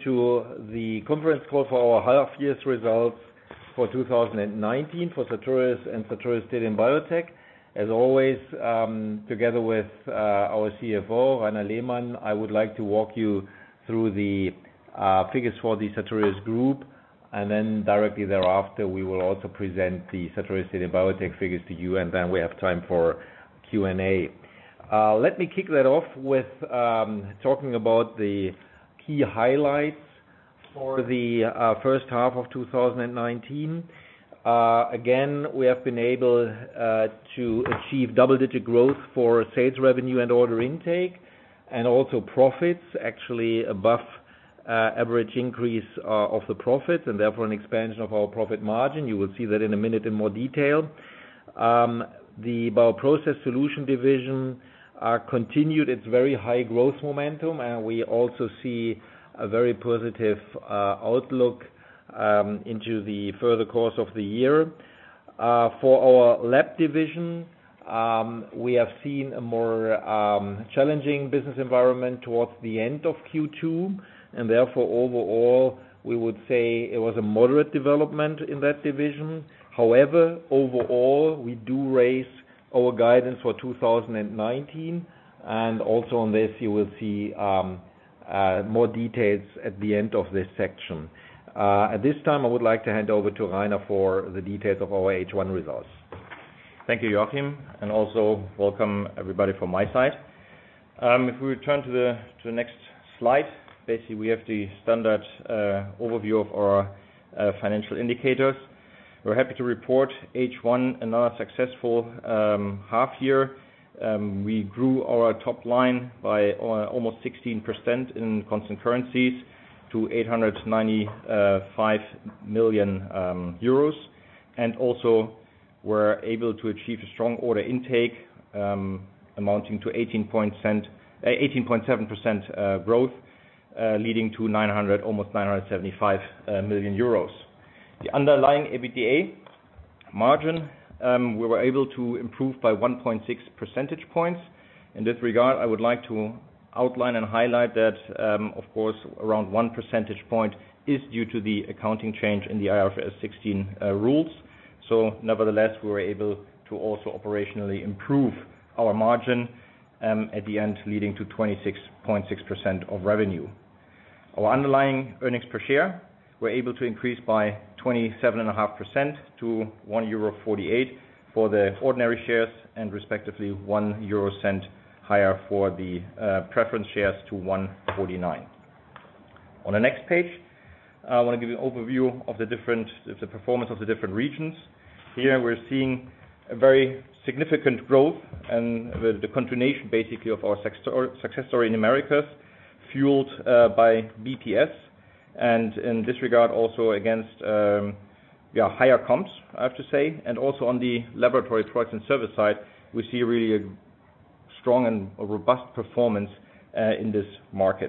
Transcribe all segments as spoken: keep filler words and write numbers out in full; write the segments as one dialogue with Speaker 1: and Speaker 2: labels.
Speaker 1: to the conference call for our half year's results for two thousand nineteen for Sartorius and Sartorius Thelen Biotech. As always, um, together with uh, our C F O, Rainer Lehmann, I would like to walk you through the uh, figures for the Sartorius Group, and then directly thereafter we will also present the Sartorius Thelen Biotech figures to you, and then we have time for Q and A. Uh, let me kick that off with um, talking about the key highlights for the uh, first half of two thousand nineteen. Uh, again, we have been able uh, to achieve double-digit growth for sales revenue and order intake, and also profits, actually above uh, average increase uh, of the profits, and therefore an expansion of our profit margin. You will see that in a minute in more detail. Um, the Bioprocess Solution division uh, continued its very high growth momentum, and we also see a very positive uh, outlook Um, into the further course of the year. Uh, for our lab division, um, we have seen a more um, challenging business environment towards the end of Q two, and therefore overall we would say it was a moderate development in that division. However, overall we do raise our guidance for two thousand nineteen, and also on this you will see um, uh, more details at the end of this section. Uh, at this time, I would like to hand over to Rainer for the details of our H one results.
Speaker 2: Thank you, Joachim, and also welcome everybody from my side. Um, if we return to the to the next slide, basically we have the standard uh, overview of our uh, financial indicators. We're happy to report H one another successful um, half year. Um, we grew our top line by uh, almost sixteen percent in constant currencies to eight hundred ninety-five million um, euros, and also were able to achieve a strong order intake um, amounting to eighteen point seven percent uh, growth, uh, leading to nine hundred, almost nine hundred seventy-five uh, million euros. The underlying EBITDA margin um, we were able to improve by one point six percentage points. In this regard, I would like to outline and highlight that, um, of course, around one percentage point is due to the accounting change in the I F R S sixteen uh, rules. So, nevertheless, we were able to also operationally improve our margin um, at the end, leading to twenty-six point six percent of revenue. Our underlying earnings per share were able to increase by twenty-seven point five percent to one euro forty-eight for the ordinary shares, and respectively one euro cent higher for the uh, preference shares to one forty-nine. On the next page, I want to give you an overview of the different, of the performance of the different regions. Here we're seeing a very significant growth and the, the continuation basically of our success story in Americas, fueled uh, by B P S, and in this regard also against um, yeah, higher comps, I have to say, and also on the laboratory products and service side, we see really a strong and a robust performance uh, in this market.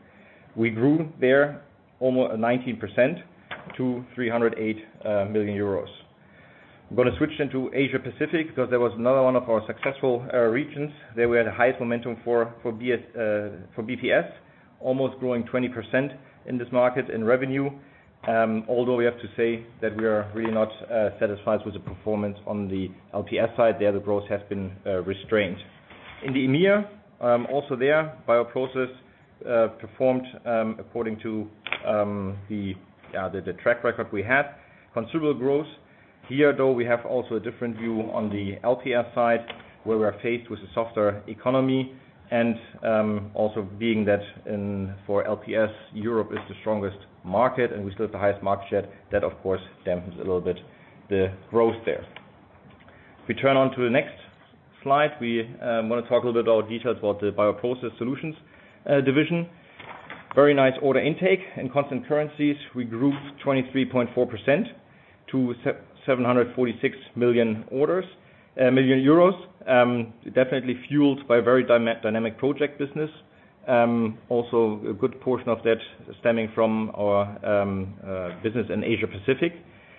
Speaker 2: We grew there almost nineteen percent to three hundred eight uh, million euros. I'm going to switch into Asia Pacific because there was another one of our successful uh, regions. There we had the highest momentum for for, B S, uh, for B P S, almost growing twenty percent in this market in revenue. Um, although we have to say that we are really not uh, satisfied with the performance on the L P S side. There the growth has been uh, restrained. In the E M E A, um, also there, Bioprocess uh, performed um, according to um, the, yeah, the the track record we had. Considerable growth. Here, though, we have also a different view on the L P S side, where we are faced with a softer economy, and um, also being that in, for L P S, Europe is the strongest market, and we still have the highest market share. That, of course, dampens a little bit the growth there. If we turn on to the next slide, we um, want to talk a little bit about details about the Bioprocess Solutions uh, division. Very nice order intake. In constant currencies, we grew twenty-three point four percent to seven hundred forty-six million orders, uh, million euros. Um, definitely fueled by a very dy- dynamic project business. Um, also, a good portion of that stemming from our um, uh, business in Asia Pacific.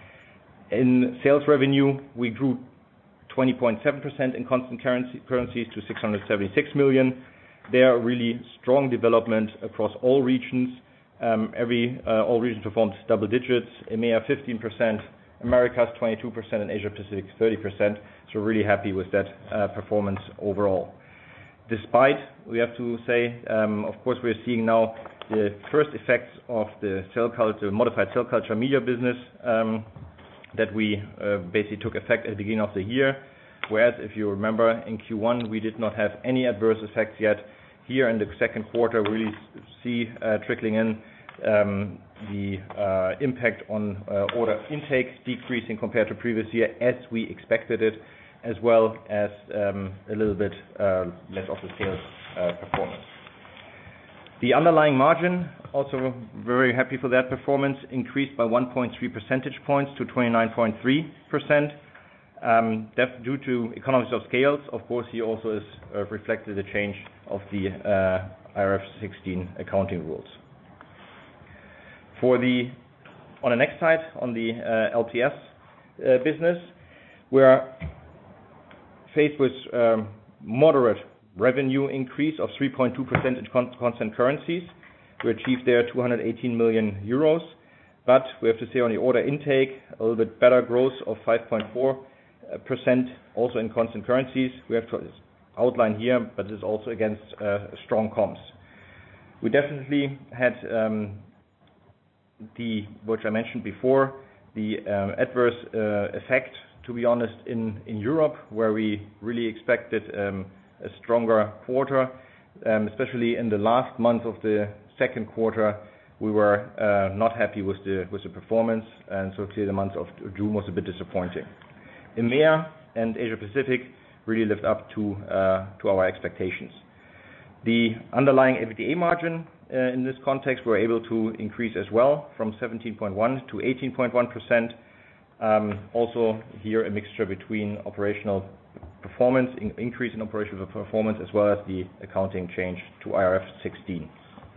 Speaker 2: In sales revenue, we grew twenty point seven percent in constant currency, currencies to six hundred seventy-six million. There are really strong development across all regions, Um, every uh, all regions performed double digits. E M E A fifteen percent, Americas twenty-two percent, and Asia Pacific thirty percent. So really happy with that uh, performance overall. Despite, we have to say, um, of course, we're seeing now the first effects of the cell culture, modified cell culture media business um, that we uh, basically took effect at the beginning of the year. Whereas, if you remember, in Q one we did not have any adverse effects yet. Here in the second quarter, we really see uh, trickling in um, the uh, impact on uh, order intake decreasing compared to previous year, as we expected it, as well as um, a little bit uh, less of the sales uh, performance. The underlying margin, also very happy for that performance, increased by one point three percentage points to twenty-nine point three percent. Um, that's due to economies of scale. Of course, here also is uh, reflected the change of the uh, I R F sixteen accounting rules. For the, on the next slide, on the uh, L P S uh, business, we're faced with um, moderate revenue increase of three point two percent in con constant currencies. We achieved there two hundred eighteen million euros, but we have to say on the order intake, a little bit better growth of five point four percent, also in constant currencies. We have to outline here, but it is also against uh, strong comps. We definitely had um, the, which I mentioned before, the um, adverse uh, effect, to be honest, in, in Europe, where we really expected um, a stronger quarter, um, especially in the last month of the second quarter. We were uh, not happy with the with the performance, and so clearly the month of June was a bit disappointing. E M E A and Asia Pacific really lived up to uh, to our expectations. The underlying EBITDA margin uh, in this context were able to increase as well from seventeen point one to eighteen point one percent. Um, also here a mixture between operational performance, in increase in operational performance, as well as the accounting change to I R F sixteen.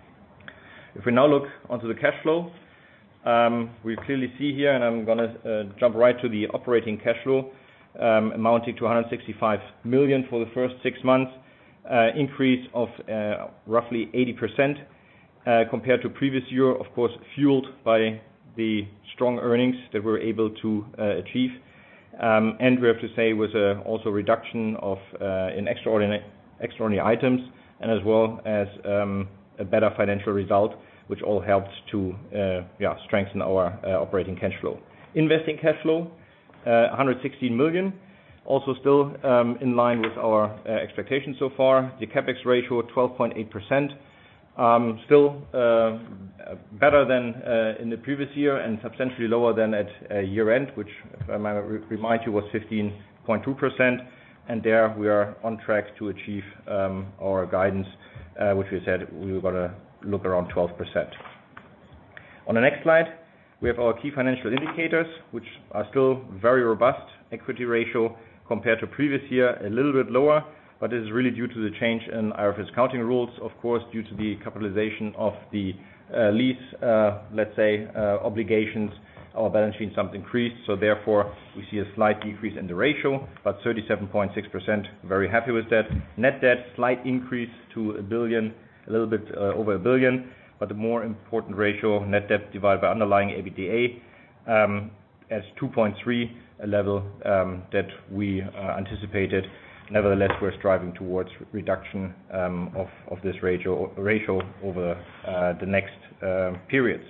Speaker 2: If we now look onto the cash flow, um, we clearly see here, and I'm going to uh, jump right to the operating cash flow, um, amounting to one hundred sixty-five million for the first six months, uh, increase of uh, roughly eighty percent uh, compared to previous year, of course, fueled by the strong earnings that we were able to uh, achieve. Um, and we have to say was a, also a reduction of uh, in extraordinary, extraordinary items, and as well as um, a better financial result, which all helped to uh, yeah, strengthen our uh, operating cash flow. Investing cash flow, uh, one hundred sixteen million, also still um, in line with our uh, expectations so far. The CapEx ratio, twelve point eight percent. Um, still uh, better than uh, in the previous year and substantially lower than at uh, year end, which, if I might re remind you, was fifteen point two percent. And there we are on track to achieve um, our guidance, uh, which we said we were going to look around twelve percent. On the next slide, we have our key financial indicators, which are still very robust. Equity ratio compared to previous year, a little bit lower, but this is really due to the change in I R F S accounting rules, of course, due to the capitalization of the uh, lease, uh, let's say, uh, obligations. Our balance sheet somewhat increased, so therefore we see a slight decrease in the ratio, but thirty-seven point six percent, very happy with that. Net debt, slight increase to a billion, a little bit uh, over a billion, but the more important ratio, net debt divided by underlying EBITDA, um, at two point three, a level um, that we uh, anticipated. Nevertheless, we're striving towards reduction um, of, of this ratio, ratio over uh, the next uh, periods.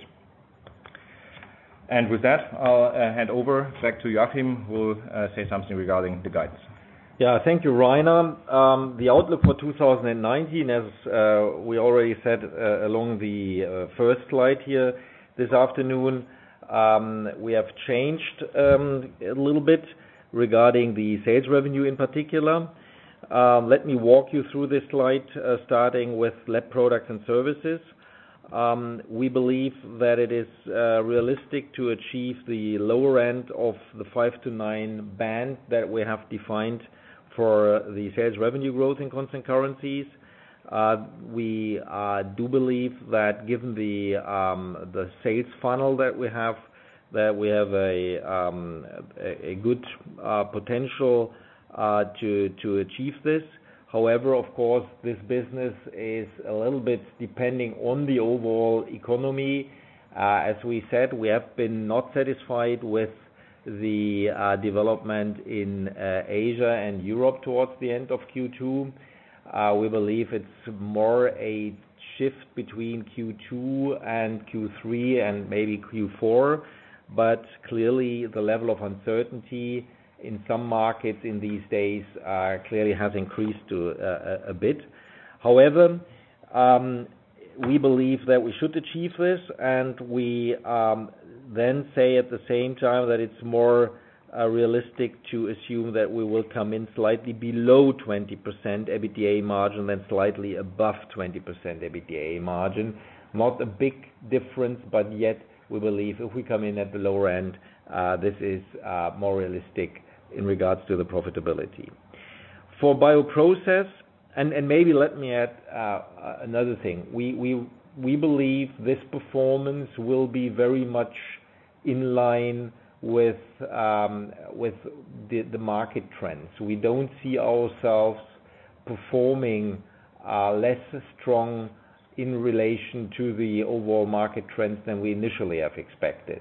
Speaker 2: And with that, I'll uh, hand over back to Joachim, who will uh, say something regarding the guidance.
Speaker 1: Yeah, thank you, Rainer. Um, the outlook for two thousand nineteen, as uh, we already said uh, along the uh, first slide here this afternoon, um, we have changed um, a little bit regarding the sales revenue in particular. Um, let me walk you through this slide, uh, starting with lab products and services. Um, we believe that it is uh, realistic to achieve the lower end of the five to nine band that we have defined for the sales revenue growth in constant currencies. Uh, we uh, do believe that given the um, the sales funnel that we have, that we have a um, a, a good uh, potential uh, to to achieve this. However, of course, this business is a little bit depending on the overall economy. Uh, as we said, we have been not satisfied with the uh, development in uh, Asia and Europe towards the end of Q two. Uh, we believe it's more a shift between Q two and Q three and maybe Q four, but clearly the level of uncertainty in some markets in these days uh, clearly has increased to uh, a bit. However, um, we believe that we should achieve this, and we um, then say at the same time that it's more uh, realistic to assume that we will come in slightly below twenty percent EBITDA margin than slightly above twenty percent EBITDA margin. Not a big difference, but yet we believe if we come in at the lower end, uh, this is uh, more realistic in regards to the profitability. For bioprocess, and, and maybe let me add uh, another thing. We, we, we believe this performance will be very much in line with, um, with the, the market trends. We don't see ourselves performing uh, less strong in relation to the overall market trends than we initially have expected.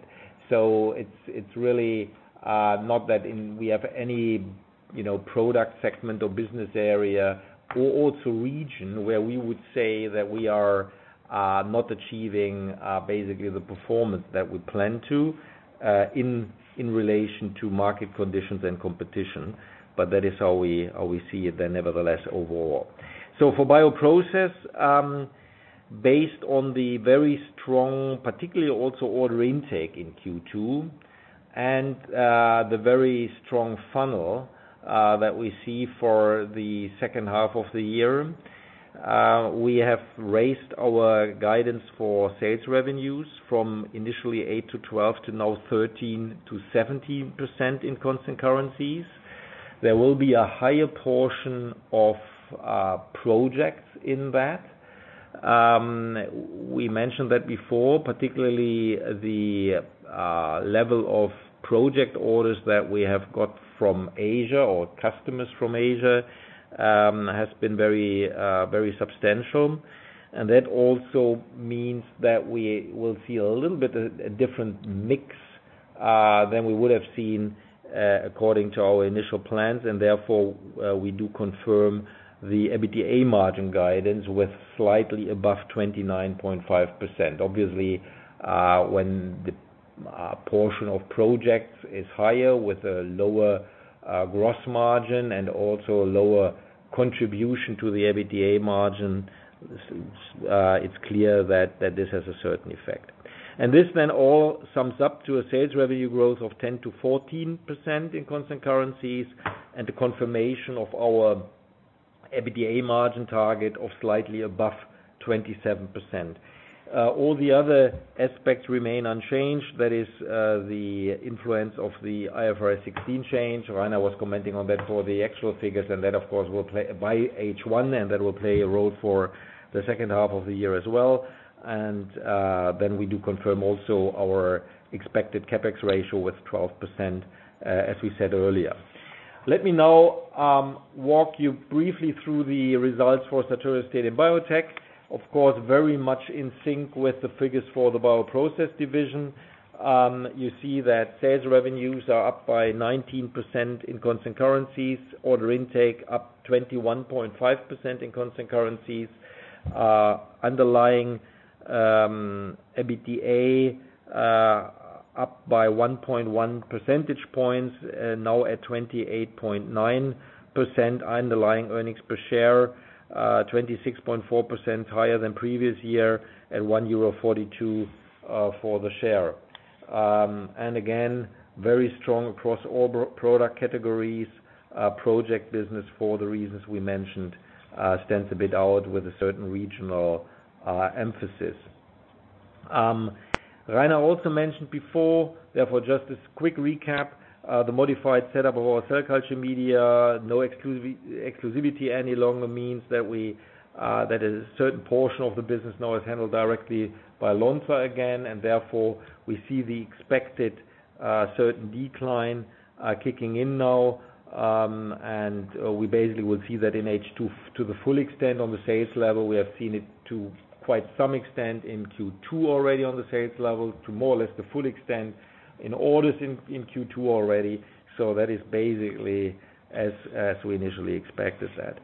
Speaker 1: So it's, it's really Uh, not that in, we have any, you know, product segment or business area or also region where we would say that we are uh, not achieving uh, basically the performance that we plan to uh, in in relation to market conditions and competition. But that is how we how we see it then nevertheless overall. So for bioprocess, um, based on the very strong, particularly also order intake in Q two, and uh, the very strong funnel uh, that we see for the second half of the year, uh, we have raised our guidance for sales revenues from initially eight to twelve to now thirteen to seventeen percent in constant currencies. There will be a higher portion of uh, projects in that. Um, we mentioned that before, particularly the uh, level of project orders that we have got from Asia or customers from Asia um, has been very, uh, very substantial. And that also means that we will see a little bit a, a different mix uh, than we would have seen uh, according to our initial plans, and therefore uh, we do confirm the EBITDA margin guidance with slightly above twenty-nine point five percent. Obviously, uh, when the uh, portion of projects is higher with a lower uh, gross margin and also a lower contribution to the EBITDA margin, uh, it's clear that, that this has a certain effect. And this then all sums up to a sales revenue growth of ten to fourteen percent in constant currencies and the confirmation of our EBITDA margin target of slightly above twenty-seven percent. Uh, all the other aspects remain unchanged. That is uh, the influence of the I F R S sixteen change. Rainer was commenting on that for the actual figures, and that of course will play by H one, and that will play a role for the second half of the year as well. And uh, then we do confirm also our expected CapEx ratio with twelve percent, uh, as we said earlier. Let me now um, walk you briefly through the results for Sartorius Stadium Biotech. Of course, very much in sync with the figures for the bioprocess division. Um, you see that sales revenues are up by nineteen percent in constant currencies, order intake up twenty-one point five percent in constant currencies, uh, underlying um, EBITDA uh, up by one point one percentage points, uh, now at twenty-eight point nine percent. Underlying earnings per share, uh, twenty-six point four percent higher than previous year at one euro forty-two uh, for the share. Um, and again, very strong across all product categories. Uh, project business, for the reasons we mentioned, uh, stands a bit out with a certain regional uh, emphasis. Um, Rainer also mentioned before, therefore just a quick recap, uh, the modified setup of our cell culture media, no exclusiv exclusivity any longer means that we uh, that a certain portion of the business now is handled directly by Lonza again, and therefore we see the expected uh, certain decline uh, kicking in now. Um, and uh, we basically will see that in H two to the full extent on the sales level. We have seen it to quite some extent in Q two already on the sales level, to more or less the full extent in orders in, in Q two already. So that is basically as as we initially expected that.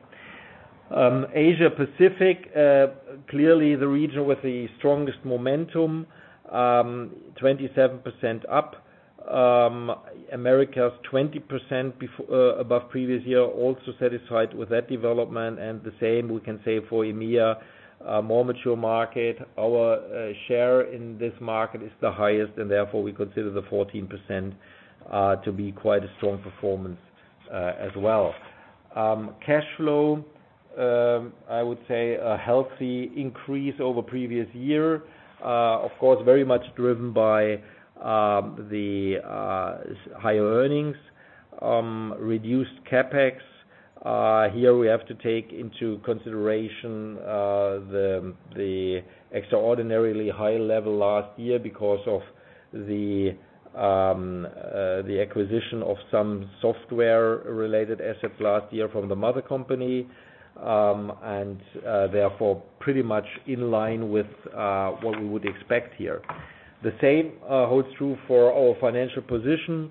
Speaker 1: Um, Asia Pacific, uh, clearly the region with the strongest momentum, um, twenty-seven percent up. Um, Americas twenty percent before, uh, above previous year, also satisfied with that development, and the same we can say for EMEA, uh, more mature market. Our uh, share in this market is the highest, and therefore we consider the fourteen percent uh, to be quite a strong performance uh, as well. Um, cash flow, um, I would say a healthy increase over previous year, uh, of course very much driven by Um, the uh, higher earnings, um, reduced capex. Uh, here we have to take into consideration uh, the the extraordinarily high level last year because of the um, uh, the acquisition of some software-related assets last year from the mother company, um, and uh, therefore pretty much in line with uh, what we would expect here. The same uh, holds true for our financial position.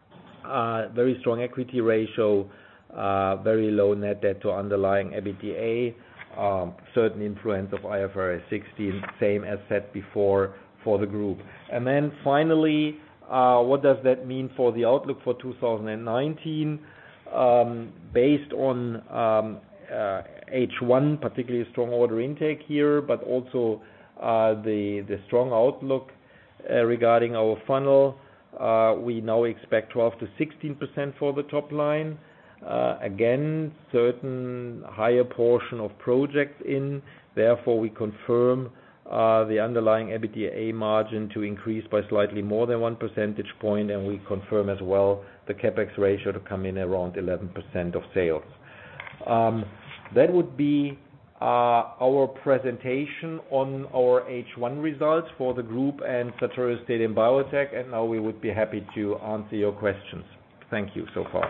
Speaker 1: Uh, very strong equity ratio, uh, very low net debt to underlying EBITDA, um, certain influence of I F R S sixteen, same as said before for the group. And then finally, uh, what does that mean for the outlook for two thousand nineteen? Um, based on um, uh, H one, particularly strong order intake here, but also uh, the the strong outlook Uh, regarding our funnel, uh, we now expect twelve to sixteen percent for the top line. Uh, again, certain higher portion of projects in. Therefore, we confirm uh, the underlying EBITDA margin to increase by slightly more than one percentage point, and we confirm as well the capex ratio to come in around eleven percent of sales. Um, that would be Uh, our presentation on our H one results for the group and Sartorius Stadium Biotech, and now we would be happy to answer your questions. Thank you so far.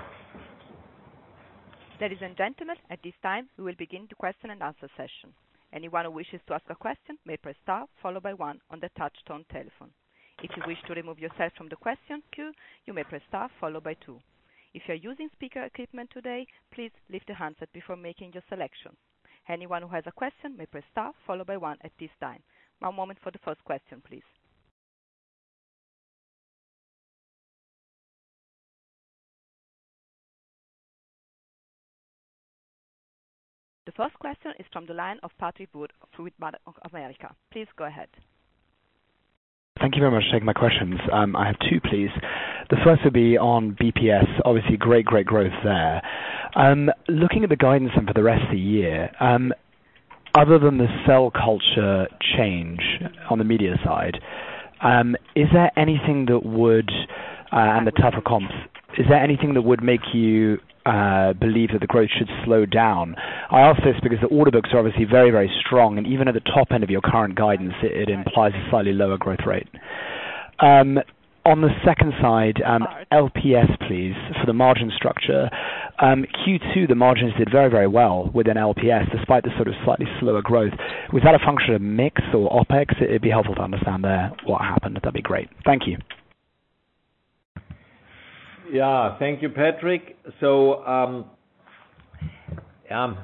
Speaker 3: Ladies and gentlemen, at this time we will begin the question and answer session. Anyone who wishes to ask a question may press star followed by one on the touch-tone telephone. If you wish to remove yourself from the question queue, you may press star followed by two. If you are using speaker equipment today, please lift the handset before making your selection. Anyone who has a question may press star followed by one at this time. One moment for the first question, please. The first question is from the line of Patrick Wood with Bank of America. Please go ahead.
Speaker 4: Thank you very much for taking my questions. Um, I have two, please. The first would be on B P S. Obviously, great, great growth there. Um, looking at the guidance and for the rest of the year, um, other than the cell culture change on the media side, um, is there anything that would, uh, and the tougher comps, is there anything that would make you uh, believe that the growth should slow down? I ask this because the order books are obviously very, very strong, and even at the top end of your current guidance, it, it implies a slightly lower growth rate. Um, on the second side, um, L P S, please, for the margin structure. Um, Q two, the margins did very, very well within L P S, despite the sort of slightly slower growth. Was that a function of mix or OPEX? It'd be helpful to understand there what happened. That'd be great. Thank you.
Speaker 1: Yeah, thank you, Patrick. So, um, um,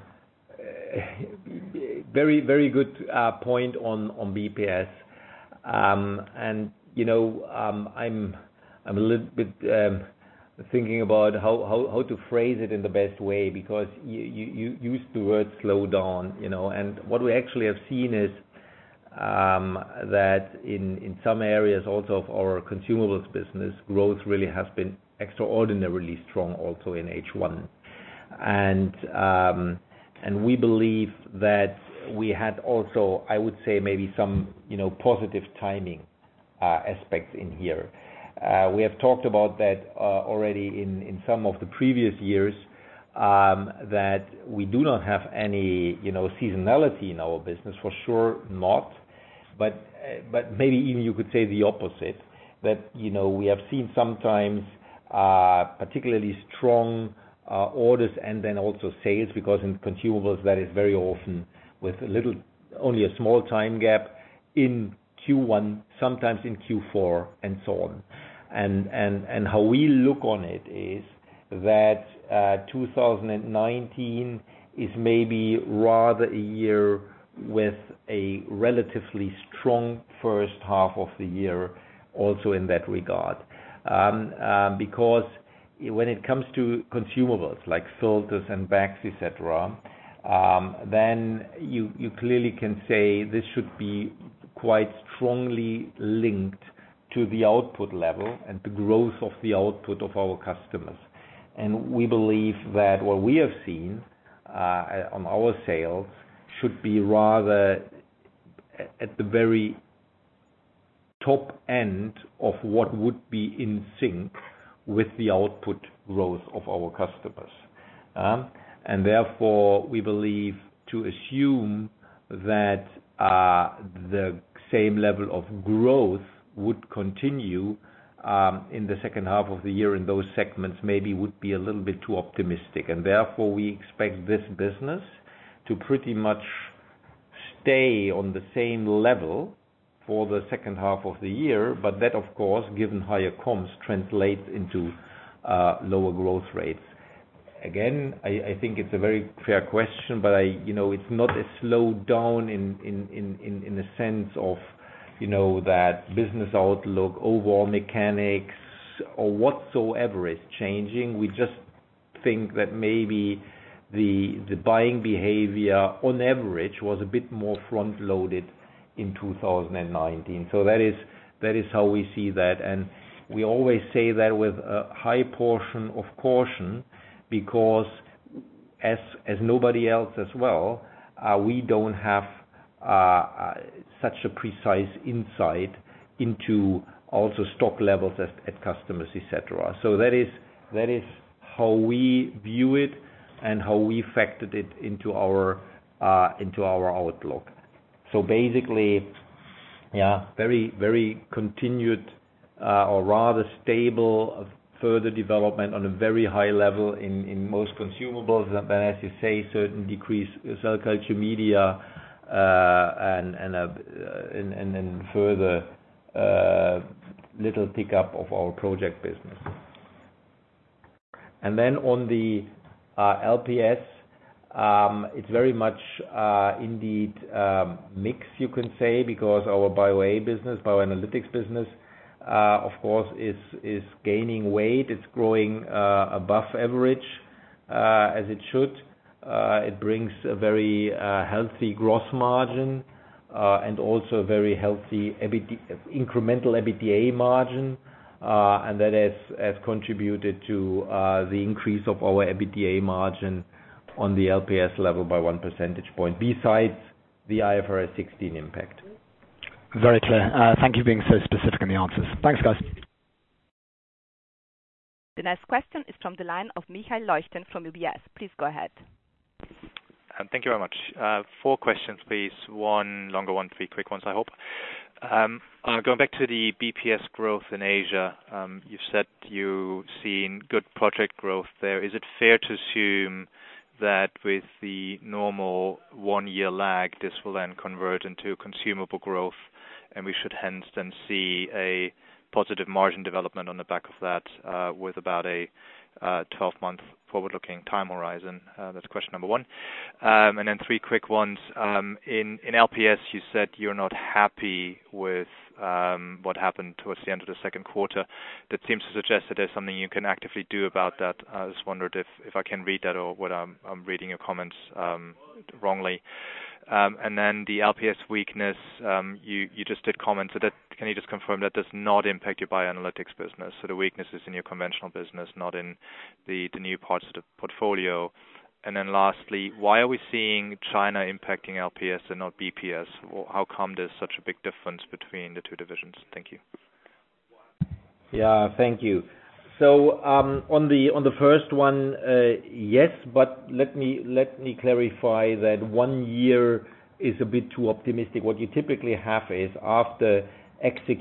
Speaker 1: very, very good uh, point on, on B P S. Um, and, you know, um, I'm, I'm a little bit um, thinking about how, how, how to phrase it in the best way, because you, you, you used the word slow down, you know, and what we actually have seen is um, that in, in some areas also of our consumables business, growth really has been extraordinarily strong also in H one. And um, and we believe that we had also, I would say, maybe some, you know, positive timing uh, aspects in here. Uh, we have talked about that uh, already in, in some of the previous years, um, that we do not have any, you know, seasonality in our business, for sure not, but uh, but maybe even you could say the opposite, that, you know, we have seen sometimes uh, particularly strong uh, orders and then also sales, because in consumables that is very often with a little, only a small time gap in Q one, sometimes in Q four, and so on. And and and how we look on it is that uh, two thousand nineteen is maybe rather a year with a relatively strong first half of the year, also in that regard, um, um, because when it comes to consumables like filters and bags, et cetera, um, then you you clearly can say this should be quite strongly linked to the output level and the growth of the output of our customers. And we believe that what we have seen uh, on our sales should be rather at the very top end of what would be in sync with the output growth of our customers. Um, and therefore, we believe to assume that uh, the same level of growth would continue um, in the second half of the year in those segments maybe would be a little bit too optimistic. And therefore, we expect this business to pretty much stay on the same level for the second half of the year, but that, of course, given higher comps, translates into uh, lower growth rates. Again, I, I think it's a very fair question, but I, you know, it's not a slowdown in in, in, in in a sense of, you know, that business outlook, overall mechanics, or whatsoever is changing. We just think that maybe the the buying behavior on average was a bit more front-loaded in two thousand nineteen. So that is that is how we see that, and we always say that with a high portion of caution, because as as nobody else as well, uh, we don't have uh, uh, such a precise insight into also stock levels at, at customers, et cetera. So that is that is how we view it and how we factored it into our uh, into our outlook. So basically, yeah, very very continued uh, or rather stable further development on a very high level in, in most consumables, and then, as you say, certain decrease cell culture media uh, and and, a, and and and further uh, little pick up of our project business. And then on the uh, L P S, um, it's very much uh, indeed um, mix, you can say, because our BioA business, bioanalytics business, Uh, of course, is is gaining weight. It's growing uh, above average, uh, as it should. Uh, it brings a very uh, healthy gross margin uh, and also a very healthy EBITDA, incremental EBITDA margin, uh, and that has, has contributed to uh, the increase of our EBITDA margin on the L P S level by one percentage point, besides the I F R S sixteen impact.
Speaker 4: Very clear. Uh, thank you for being so specific in the answers. Thanks, guys.
Speaker 3: The next question is from the line of Michael Leuchten from U B S. Please go ahead.
Speaker 5: Um, thank you very much. Uh, four questions, please. One longer one, three quick ones, I hope. Um, uh, going back to the B P S growth in Asia, um, you've said you've seen good project growth there. Is it fair to assume that with the normal one-year lag, this will then convert into consumable growth, and we should hence then see a positive margin development on the back of that uh, with about a uh, twelve-month forward-looking time horizon? Uh, that's question number one. Um, and then three quick ones. Um, in, in L P S, you said you're not happy with um, what happened towards the end of the second quarter. That seems to suggest that there's something you can actively do about that. I just wondered if, if I can read that or whether I'm, I'm reading your comments um, wrongly. Um, and then the L P S weakness, um, you, you just did comment, so that, can you just confirm that does not impact your bioanalytics business? So the weakness is in your conventional business, not in the, the new parts of the portfolio. And then lastly, why are we seeing China impacting L P S and not B P S? How come there's such a big difference between the two divisions? Thank you.
Speaker 1: Yeah, thank you. So um, on the on the first one, uh, yes, but let me let me clarify that one year is a bit too optimistic. What you typically have is after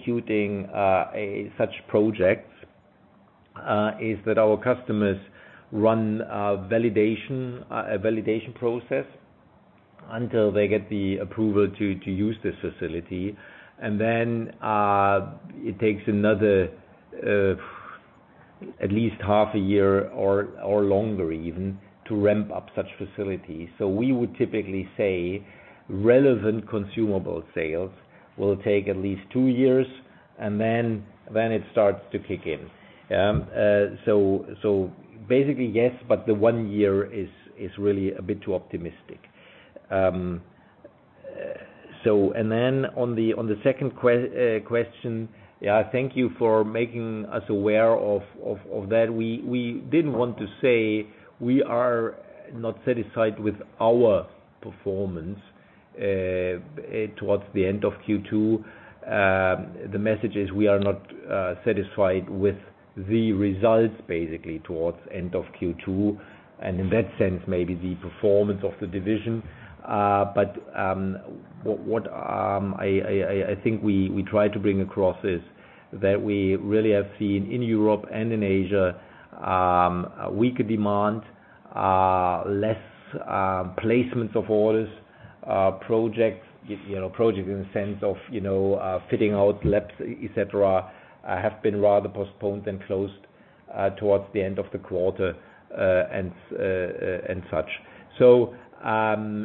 Speaker 1: executing uh, a, such projects, uh, is that our customers run a validation a validation process until they get the approval to, to use this facility. And then uh, it takes another uh, at least half a year or, or longer even to ramp up such facilities. So we would typically say relevant consumable sales will take at least two years, and then then it starts to kick in. Um, uh, so so basically yes, but the one year is is really a bit too optimistic. Um, uh, so and then on the on the second que- uh, question, yeah, thank you for making us aware of, of, of that. We we didn't want to say we are not satisfied with our performance uh, towards the end of Q two. Um, the message is we are not uh, satisfied with the results basically towards end of Q two, and in that sense maybe the performance of the division. Uh, but um, what, what um, I, I, I think we, we try to bring across is that we really have seen in Europe and in Asia um, a weaker demand, uh, less uh, placements of orders, uh, projects, you, you know, projects in the sense of you know uh, fitting out labs, et cetera, uh, have been rather postponed and closed uh, towards the end of the quarter uh, and uh, uh, and such. So. Um,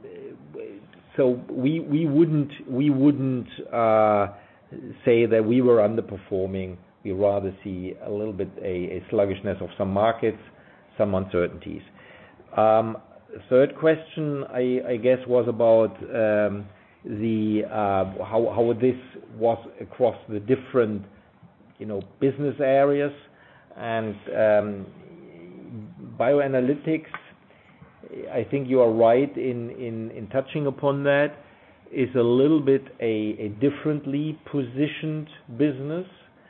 Speaker 1: So we we wouldn't we wouldn't uh, say that we were underperforming. We rather see a little bit a, a sluggishness of some markets, some uncertainties. Um, third question, I, I guess, was about um, the uh, how how this was across the different you know business areas, and um, bioanalytics. I think you are right in, in, in touching upon that. Is a little bit a, a differently positioned business,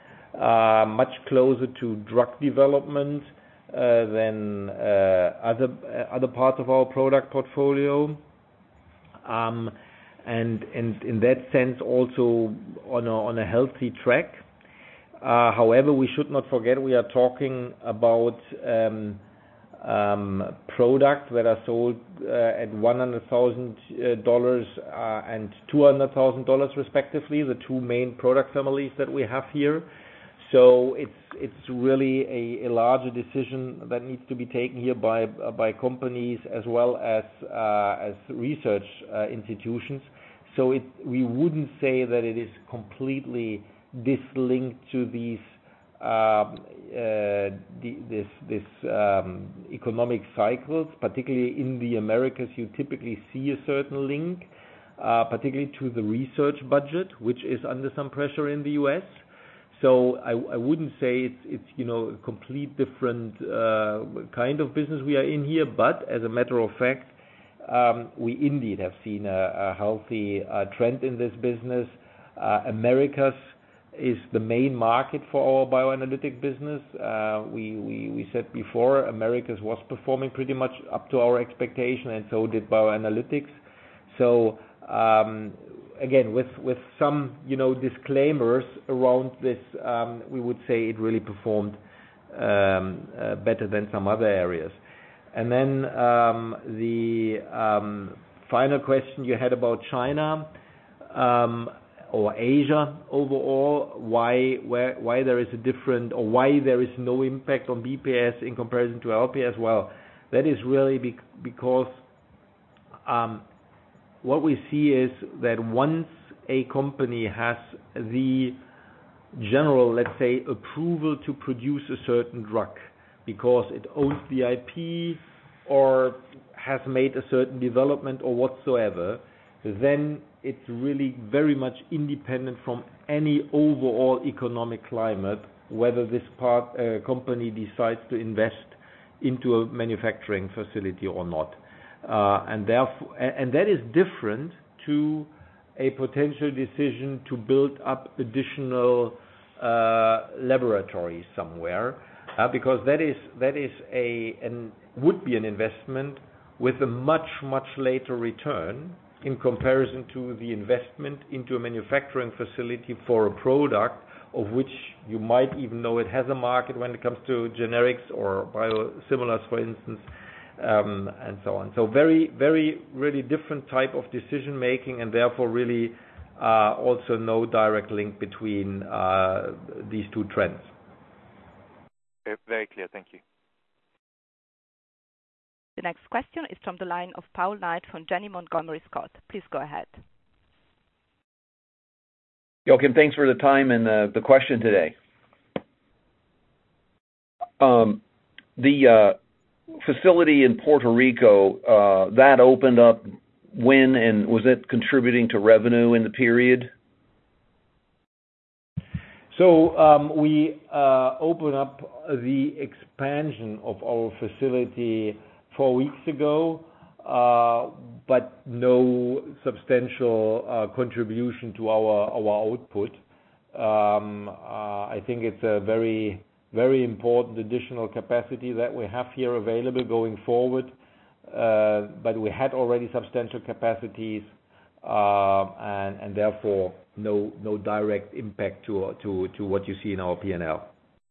Speaker 1: uh, much closer to drug development uh, than uh, other uh, other parts of our product portfolio, um, and and in that sense also on a, on a healthy track. Uh, however, we should not forget we are talking about um, Um, products that are sold uh, at one hundred thousand dollars uh, and two hundred thousand dollars respectively, the two main product families that we have here. So it's it's really a, a larger decision that needs to be taken here by uh, by companies as well as uh, as research uh, institutions. So it, we wouldn't say that it is completely dislinked to these Um, uh, the, this this um, economic cycles, particularly in the Americas. You typically see a certain link, uh, particularly to the research budget, which is under some pressure in the U S. So I, I wouldn't say it's it's you know a complete different uh, kind of business we are in here, but as a matter of fact, um, we indeed have seen a, a healthy uh, trend in this business. Uh, Americas is the main market for our bioanalytic business. Uh, we, we, we said before, Americas was performing pretty much up to our expectation, and so did bioanalytics. So um, again, with with some you know disclaimers around this, um, we would say it really performed um, uh, better than some other areas. And then um, the um, final question you had about China. Um, or Asia overall, why where, why there is a different, or why there is no impact on B P S in comparison to L P S? Well, that is really be, because um, what we see is that once a company has the general, let's say, approval to produce a certain drug, because it owns the I P or has made a certain development or whatsoever, then it's really very much independent from any overall economic climate, whether this part uh, company decides to invest into a manufacturing facility or not. Uh, and therefore, and that is different to a potential decision to build up additional uh, laboratories somewhere, uh, because that is that is a and would be an investment with a much much later return. in comparison to the investment into a manufacturing facility for a product of which you might even know it has a market when it comes to generics or biosimilars, for instance, um, and so on. So very, very, really different type of decision making, and therefore really uh, also no direct link between uh, these two trends.
Speaker 5: Very clear. Thank you.
Speaker 3: The next question is from the line of Paul Knight from Janney Montgomery Scott. Please go ahead.
Speaker 6: Joachim, thanks for the time and uh, the question today. Um, the uh, facility in Puerto Rico, uh, that opened up when, and was it contributing to revenue in the period?
Speaker 1: So um, we uh, opened up the expansion of our facility four weeks ago, uh, but no substantial uh, contribution to our our output. Um, uh, I think it's a very, very important additional capacity that we have here available going forward. Uh, but we had already substantial capacities, uh, and, and therefore no no direct impact to to to what you see in our P and L.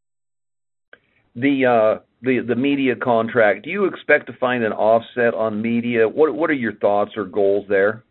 Speaker 6: The uh, the the media contract. Do you expect to find an offset on media? What what are your thoughts or goals there?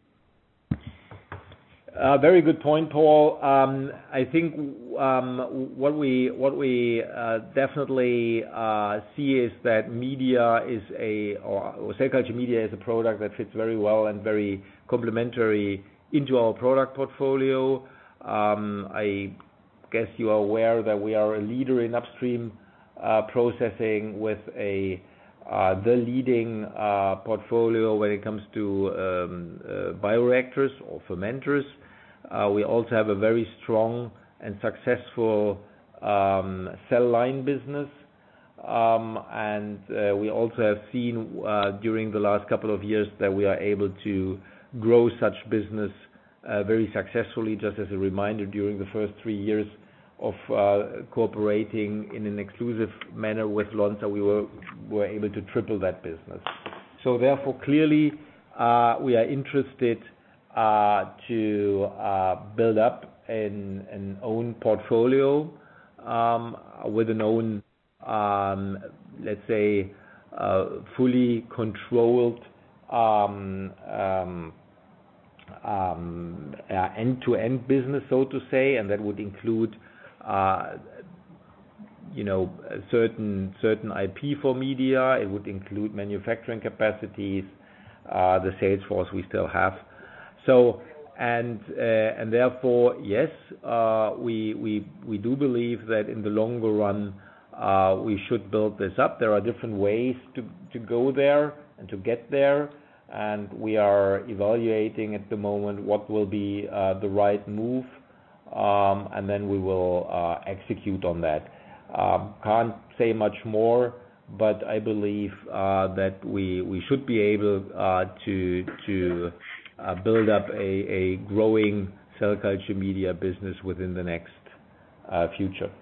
Speaker 1: Uh, very good point, Paul. Um, I think um, what we what we uh, definitely uh, see is that media is a or, or cell culture media is a product that fits very well and very complementary into our product portfolio. Um, I guess you are aware that we are a leader in upstream uh, processing with a uh, the leading uh, portfolio when it comes to um, uh, bioreactors or fermenters. Uh, we also have a very strong and successful um, cell line business, um, and uh, we also have seen uh, during the last couple of years that we are able to grow such business uh, very successfully. Just as a reminder, during the first three years of uh, cooperating in an exclusive manner with Lonza, we were were able to triple that business. So therefore, clearly, uh, we are interested Uh, to uh, build up an, an own portfolio um, with an own, um, let's say, uh, fully controlled um, um, um, uh, end-to-end business, so to say, and that would include, uh, you know, certain certain I P for media. It would include manufacturing capacities, uh, the sales force we still have. So and uh, and therefore, yes, uh, we we we do believe that in the longer run uh, we should build this up. There are different ways to to go there and to get there, and we are evaluating at the moment what will be uh, the right move, um, and then we will uh, execute on that. Um, can't say much more, but I believe uh, that we we should be able uh, to to Uh, build up a, a growing cell culture media business within the next uh, future.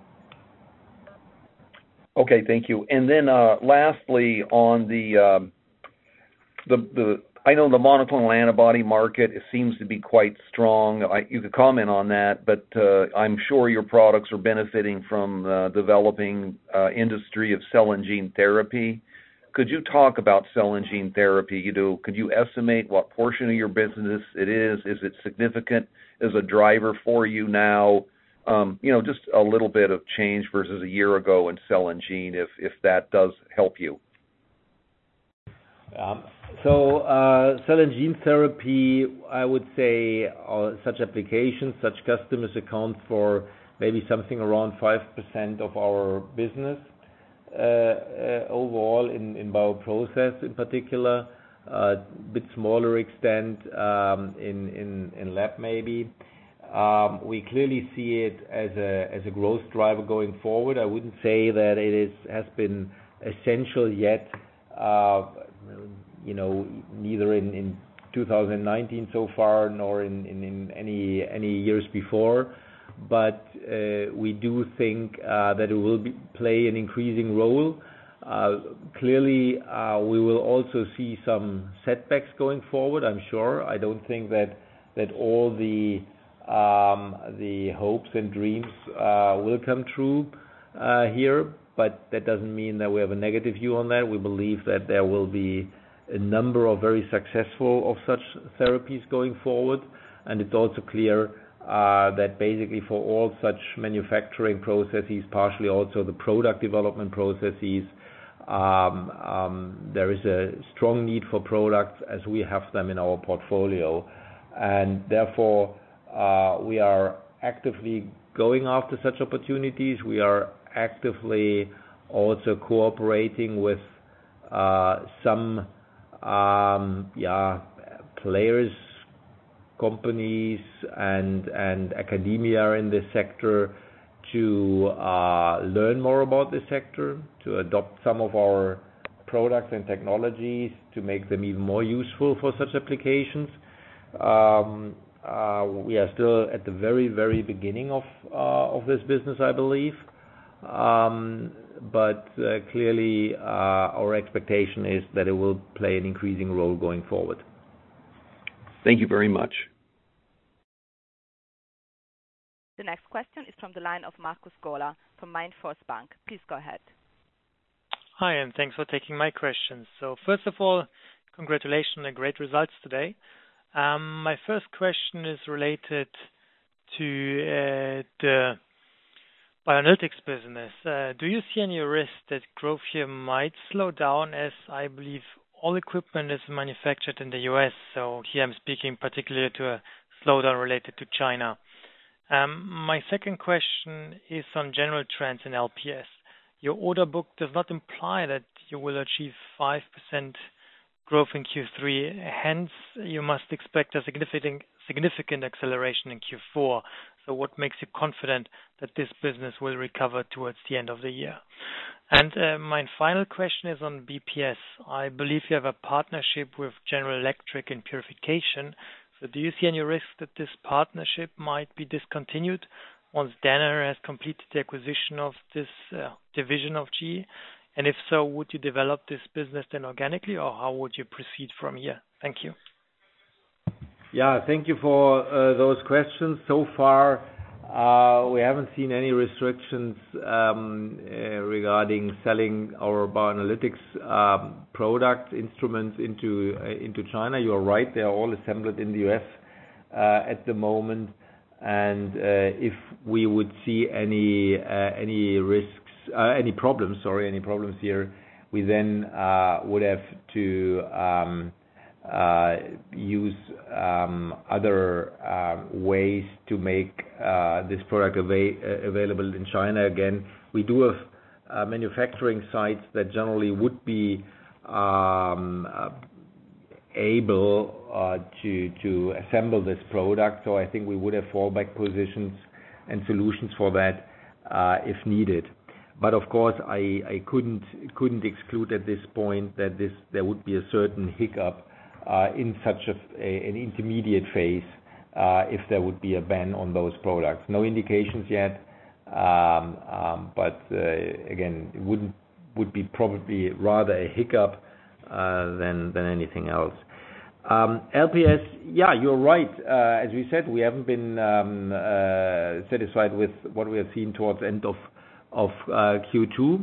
Speaker 6: Okay, thank you. And then uh, lastly, on the, um, the the I know the monoclonal antibody market, it seems to be quite strong. I, you could comment on that, but uh, I'm sure your products are benefiting from uh, developing uh, industry of cell and gene therapy. Could you talk about cell and gene therapy? You know, could you estimate what portion of your business it is? Is it significant as a driver for you now? Um, you know, just a little bit of change versus a year ago in cell and gene, if if that does help you.
Speaker 1: Um, so, uh, cell and gene therapy, I would say, uh, such applications, such customers account for maybe something around five percent of our business. Uh, uh, overall in, in bioprocess in particular, a uh, bit smaller extent um, in, in, in lab maybe. Um, we clearly see it as a as a growth driver going forward. I wouldn't say that it is has been essential yet, uh, you know, neither in, in two thousand nineteen so far nor in, in, in any any years before. But uh, we do think uh, that it will be, play an increasing role. Uh, clearly, uh, we will also see some setbacks going forward, I'm sure. I don't think that that all the um, the hopes and dreams uh, will come true uh, here, but that doesn't mean that we have a negative view on that. We believe that there will be a number of very successful of such therapies going forward, and it's also clear Uh, that basically for all such manufacturing processes, partially also the product development processes, um, um, there is a strong need for products as we have them in our portfolio. And therefore, uh, we are actively going after such opportunities. We are actively also cooperating with uh, some um, yeah, players, companies and and academia in this sector to uh, learn more about this sector, to adopt some of our products and technologies to make them even more useful for such applications. Um, uh, we are still at the very, very beginning of uh, of this business, I believe. Um, but uh, clearly, uh, our expectation is that it will play an increasing role going forward.
Speaker 6: Thank you very much.
Speaker 3: The next question is from the line of Markus Gola from MainFirst Bank. Please go ahead.
Speaker 7: Hi, and thanks for taking my questions. So first of all, congratulations on the great results today. Um, my first question is related to uh, the bioanalytics business. Uh, do you see any risk that growth here might slow down, as I believe all equipment is manufactured in the U S, so here I'm speaking particularly to a slowdown related to China. Um, my second question is on general trends in L P S. Your order book does not imply that you will achieve five percent growth in Q three. Hence, you must expect a significant significant acceleration in Q four. So what makes you confident that this business will recover towards the end of the year? And uh, my final question is on B P S. I believe you have a partnership with General Electric in purification. So do you see any risk that this partnership might be discontinued once Danaher has completed the acquisition of this uh, division of G E? And if so, would you develop this business then organically, or how would you proceed from here? Thank you.
Speaker 1: Yeah, thank you for uh, those questions. So far, uh, we haven't seen any restrictions um, uh, regarding selling our bioanalytics um, products, instruments into uh, into China. You are right; they are all assembled in the U S uh, at the moment. And uh, if we would see any uh, any risks, uh, any problems, sorry, any problems here, we then uh, would have to um, uh, use um, other uh, ways to make uh, this product ava- available in China. Again, we do have uh, manufacturing sites that generally would be um, uh, able uh, to to assemble this product. So I think we would have fallback positions and solutions for that uh, if needed. But of course, I, I couldn't couldn't exclude at this point that this there would be a certain hiccup uh, in such a, a, an intermediate phase uh, if there would be a ban on those products. No indications yet, um, um, but uh, again, it wouldn't would be probably rather a hiccup Uh, than than anything else. Um, L P S, yeah, you're right. Uh, as we said, we haven't been um, uh, satisfied with what we have seen towards the end of of uh, Q two.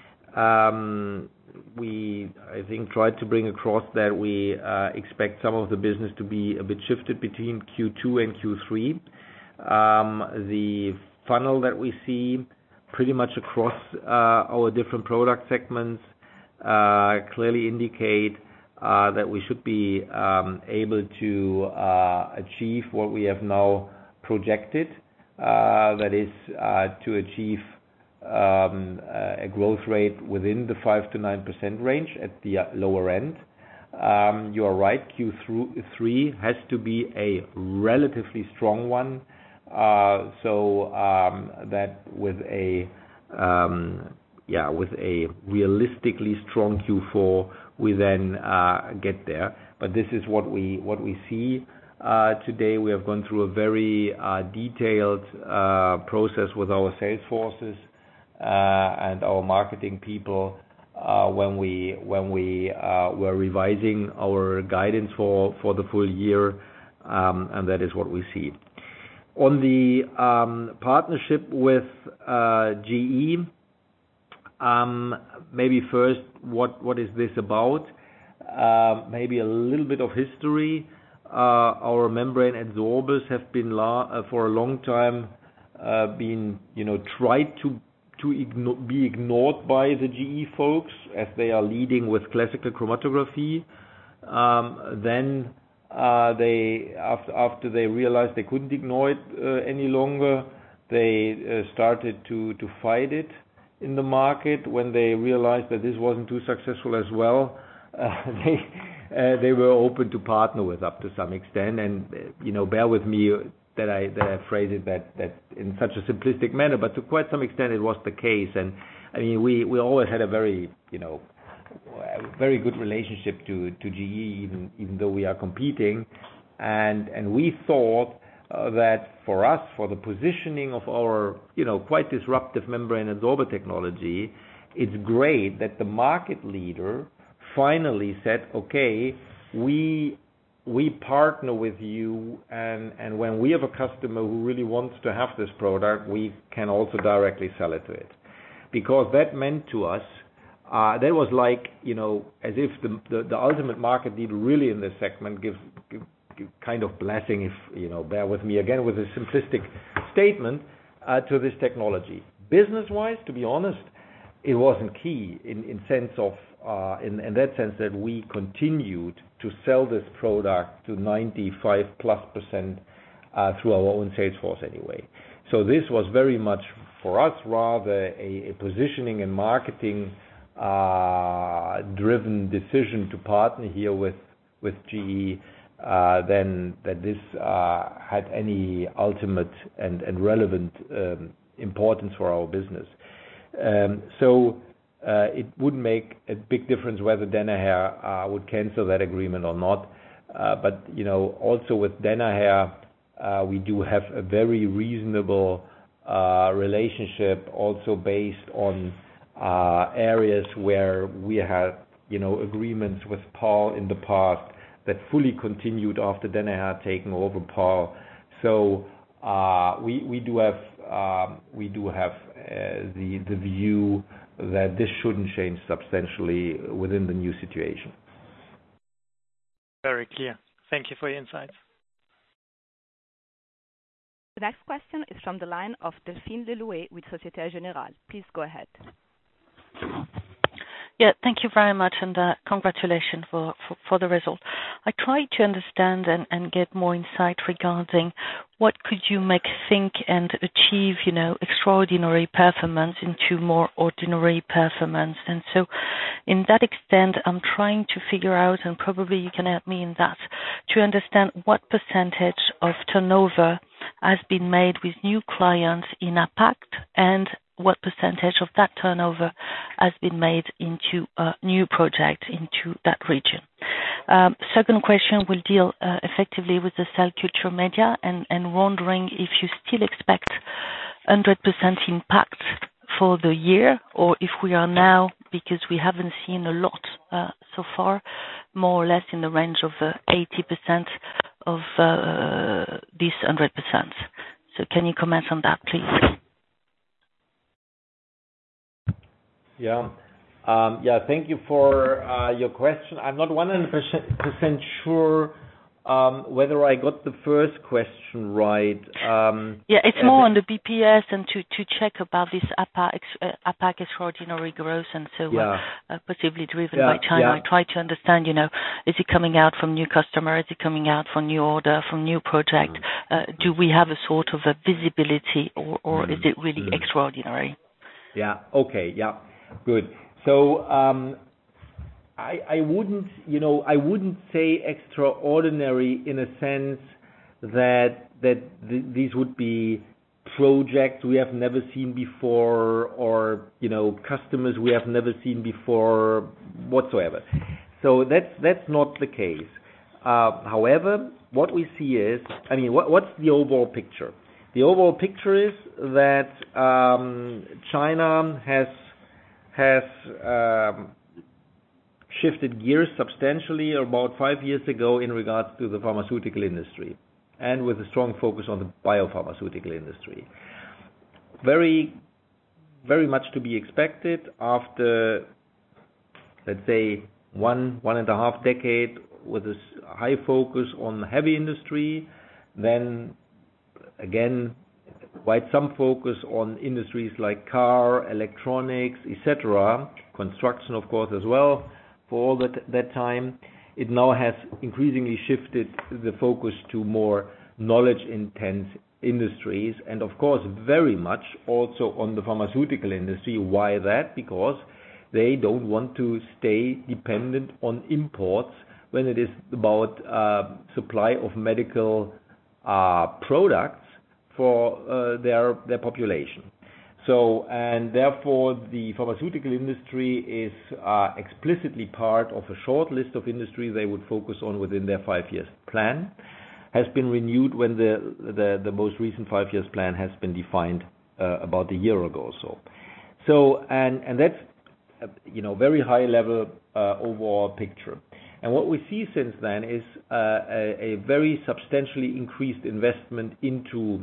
Speaker 1: Um, we, I think, tried to bring across that we uh, expect some of the business to be a bit shifted between Q two and Q three. Um, the funnel that we see pretty much across uh, our different product segments Uh, clearly indicate uh, that we should be um, able to uh, achieve what we have now projected, uh, that is uh, to achieve um, a growth rate within the five to nine percent range at the lower end. Um, you are right, Q three has to be a relatively strong one, uh, so um, that with a um, Yeah, with a realistically strong Q four, we then uh, get there. But this is what we what we see uh, today. We have gone through a very uh, detailed uh, process with our sales forces uh, and our marketing people uh, when we when we uh, were revising our guidance for for the full year, um, and that is what we see. On the um, partnership with uh, G E, um, maybe first, what what is this about? Uh, maybe a little bit of history. Uh, our membrane adsorbers have been la- uh, for a long time uh, been, you know, tried to to igno- be ignored by the G E folks as they are leading with classical chromatography. Um, then uh, they, after after they realized they couldn't ignore it uh, any longer, they uh, started to to fight it in the market. When they realized that this wasn't too successful as well, uh, they. Uh, they were open to partner with up to some extent, and uh, you know, bear with me that I that I phrase it that that in such a simplistic manner, but to quite some extent it was the case. And I mean, we we always had a very you know very good relationship to to G E, even even though we are competing, and and we thought uh, that for us, for the positioning of our you know quite disruptive membrane adsorber technology, it's great that the market leader finally said, okay, we we partner with you, and, and when we have a customer who really wants to have this product, we can also directly sell it to it. Because that meant to us, uh, that was like, you know, as if the, the, the ultimate market leader really in this segment gives, give, give kind of blessing, if, you know, bear with me again with a simplistic statement, uh, to this technology. Business-wise, to be honest, it wasn't key in, in sense of Uh, in, in that sense that we continued to sell this product to ninety-five plus percent uh, through our own sales force anyway. So this was very much for us rather a, a positioning and marketing uh, driven decision to partner here with with G E uh, than that this uh, had any ultimate and, and relevant um, importance for our business. Um, so. Uh, it would make a big difference whether Danaher uh, would cancel that agreement or not. Uh, but you know, also with Danaher, uh, we do have a very reasonable uh, relationship, also based on uh, areas where we had, you know, agreements with Paul in the past that fully continued after Danaher taking over Paul. So uh, we we do have um, we do have uh, the the view that this shouldn't change substantially within the new situation.
Speaker 7: Very clear. Thank you for your insights.
Speaker 3: The next question is from the line of Delphine Le Louet with Société Générale. Please go ahead.
Speaker 8: Yeah, thank you very much, and uh, congratulations for, for, for the result. I tried to understand and, and get more insight regarding what could you make think and achieve, you know, extraordinary performance into more ordinary performance. And so in that extent, I'm trying to figure out, and probably you can help me in that, to understand what percentage of turnover has been made with new clients in APAC, and what percentage of that turnover has been made into a new project into that region. Um, second question will deal uh, effectively with the cell culture media, and, and wondering if you still expect one hundred percent impact for the year, or if we are now, because we haven't seen a lot uh, so far, more or less in the range of uh, eighty percent of uh, this one hundred percent. So can you comment on that, please?
Speaker 1: Yeah. Um, yeah, thank you for uh, your question. I'm not one hundred percent sure um, whether I got the first question right. Um,
Speaker 8: yeah, it's more on the B P S and to, to check about this APAC, uh, APAC extraordinary growth, and so
Speaker 1: yeah.
Speaker 8: uh, uh, possibly driven
Speaker 1: yeah,
Speaker 8: by China.
Speaker 1: Yeah.
Speaker 8: I try to understand, you know, is it coming out from new customer? Is it coming out from new order, from new project? Mm. Uh, do we have a sort of a visibility, or, or mm. is it really mm. extraordinary?
Speaker 1: Yeah, okay, yeah. Good. So um, I, I wouldn't, you know, I wouldn't say extraordinary in a sense that that th- these would be projects we have never seen before, or you know, customers we have never seen before whatsoever. So that's that's not the case. Uh, however, what we see is, I mean, what, what's the overall picture? The overall picture is that um, China has has um, shifted gears substantially about five years ago in regards to the pharmaceutical industry, and with a strong focus on the biopharmaceutical industry. Very, very much to be expected after, let's say, one, one and a half decade with a high focus on heavy industry, then again, quite some focus on industries like car, electronics, et cetera, construction, of course, as well, for all that, that time. It now has increasingly shifted the focus to more knowledge-intense industries, and of course, very much also on the pharmaceutical industry. Why that? Because they don't want to stay dependent on imports when it is about uh, supply of medical uh, products for uh, their their population. So, and therefore the pharmaceutical industry is uh, explicitly part of a short list of industries they would focus on within their five years plan. Has been renewed when the the, the most recent five years plan has been defined uh, about a year ago or so. So, and and that's uh, you know very high level uh, overall picture. And what we see since then is uh, a, a very substantially increased investment into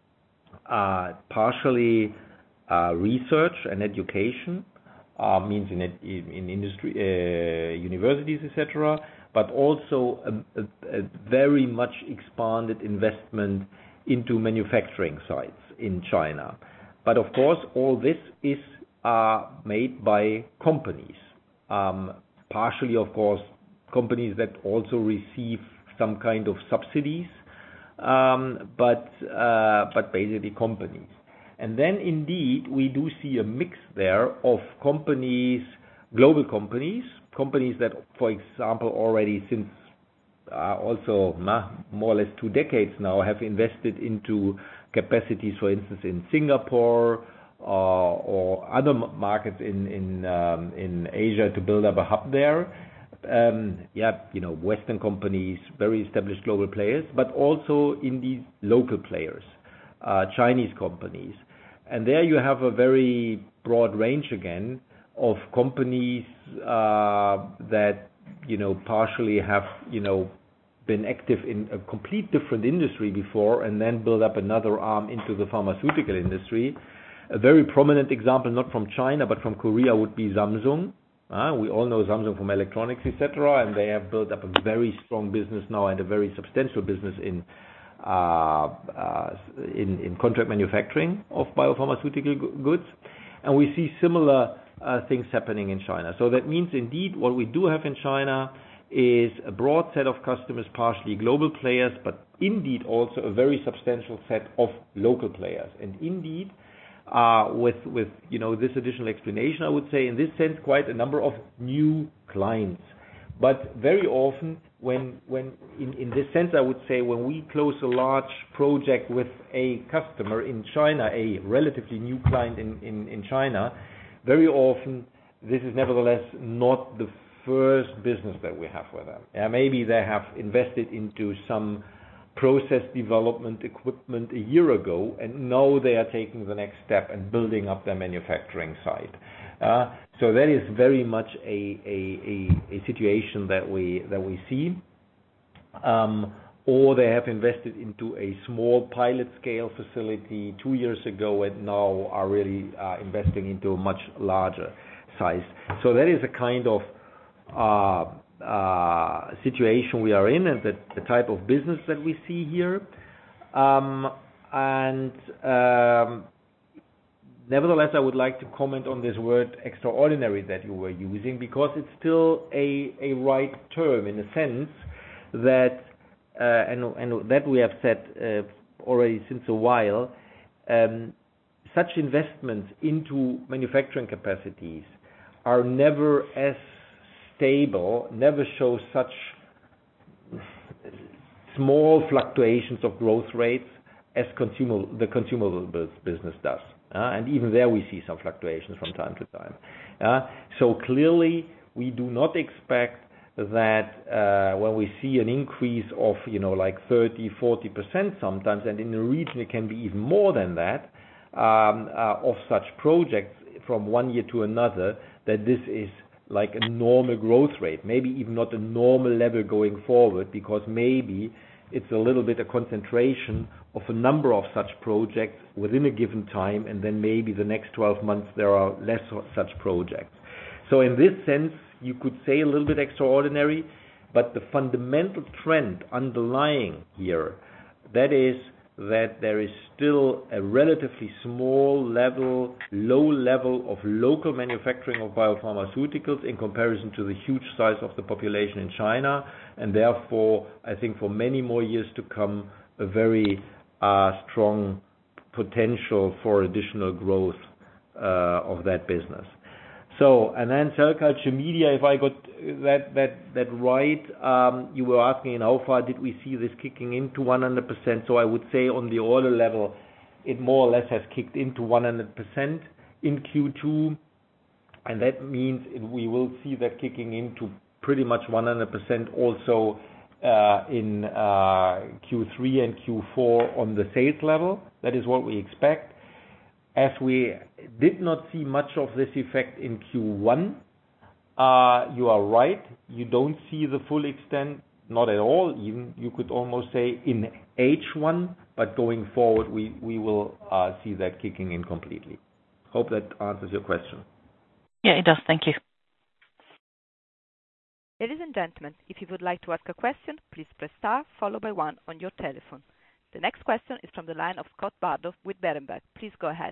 Speaker 1: uh, partially uh, research and education, uh, means in in industry, uh, universities, et cetera, but also a, a, a very much expanded investment into manufacturing sites in China. But of course, all this is uh, made by companies, um, partially, of course, companies that also receive some kind of subsidies, um, but uh, but basically companies. And then indeed we do see a mix there of companies, global companies, companies that, for example, already since uh, also nah, more or less two decades now have invested into capacities, for instance, in Singapore uh, or other markets in in um, in Asia to build up a hub there. Um, yeah, you know, Western companies, very established global players, but also in these local players, uh, Chinese companies. And there you have a very broad range again of companies uh, that, you know, partially have, you know, been active in a complete different industry before and then build up another arm into the pharmaceutical industry. A very prominent example, not from China, but from Korea, would be Samsung. Uh, we all know Samsung from electronics, et cetera, and they have built up a very strong business now and a very substantial business in uh, uh, in, in contract manufacturing of biopharmaceutical goods. And we see similar uh, things happening in China. So that means indeed what we do have in China is a broad set of customers, partially global players, but indeed also a very substantial set of local players. And indeed, Uh, with with you know this additional explanation, I would say in this sense quite a number of new clients. But very often, when when in, in this sense, I would say when we close a large project with a customer in China, a relatively new client in, in, in China, very often this is nevertheless not the first business that we have with them. Yeah, maybe they have invested into some process development equipment a year ago, and now they are taking the next step and building up their manufacturing site. Uh, so that is very much a, a, a, a situation that we that we see. Um, or they have invested into a small pilot scale facility two years ago and now are really uh, investing into a much larger size. So that is a kind of uh, Uh, situation we are in and the, the type of business that we see here. Um, and um, nevertheless, I would like to comment on this word extraordinary that you were using, because it's still a, a right term in the sense that, uh, and, and that we have said uh, already since a while, um, such investments into manufacturing capacities are never as stable, never show such small fluctuations of growth rates as consumer, the consumables business does. Uh, and even there we see some fluctuations from time to time. Uh, so clearly we do not expect that uh, when we see an increase of, you know, like thirty, forty percent sometimes, and in a region it can be even more than that, um, uh, of such projects from one year to another, that this is like a normal growth rate, maybe even not a normal level going forward, because maybe it's a little bit a concentration of a number of such projects within a given time, and then maybe the next twelve months there are less such projects. So in this sense, you could say a little bit extraordinary, but the fundamental trend underlying here, that is that there is still a relatively small level, low level of local manufacturing of biopharmaceuticals in comparison to the huge size of the population in China, and therefore I think for many more years to come a very uh, strong potential for additional growth uh, of that business. So, and then cell culture media, if I got that that that right, um, you were asking how far did we see this kicking into one hundred percent. So I would say on the order level, it more or less has kicked into one hundred percent in Q two, and that means it, we will see that kicking into pretty much one hundred percent also uh, in uh, Q three and Q four on the sales level. That is what we expect. As we did not see much of this effect in Q one, uh, you are right. You don't see the full extent, not at all. Even you could almost say in H one, but going forward, we we will uh, see that kicking in completely. Hope that answers your question.
Speaker 8: Yeah, it does. Thank you.
Speaker 3: Ladies and gentlemen, if you would like to ask a question, please press star followed by one on your telephone. The next question is from the line of Scott Bardo with Berenberg. Please go ahead.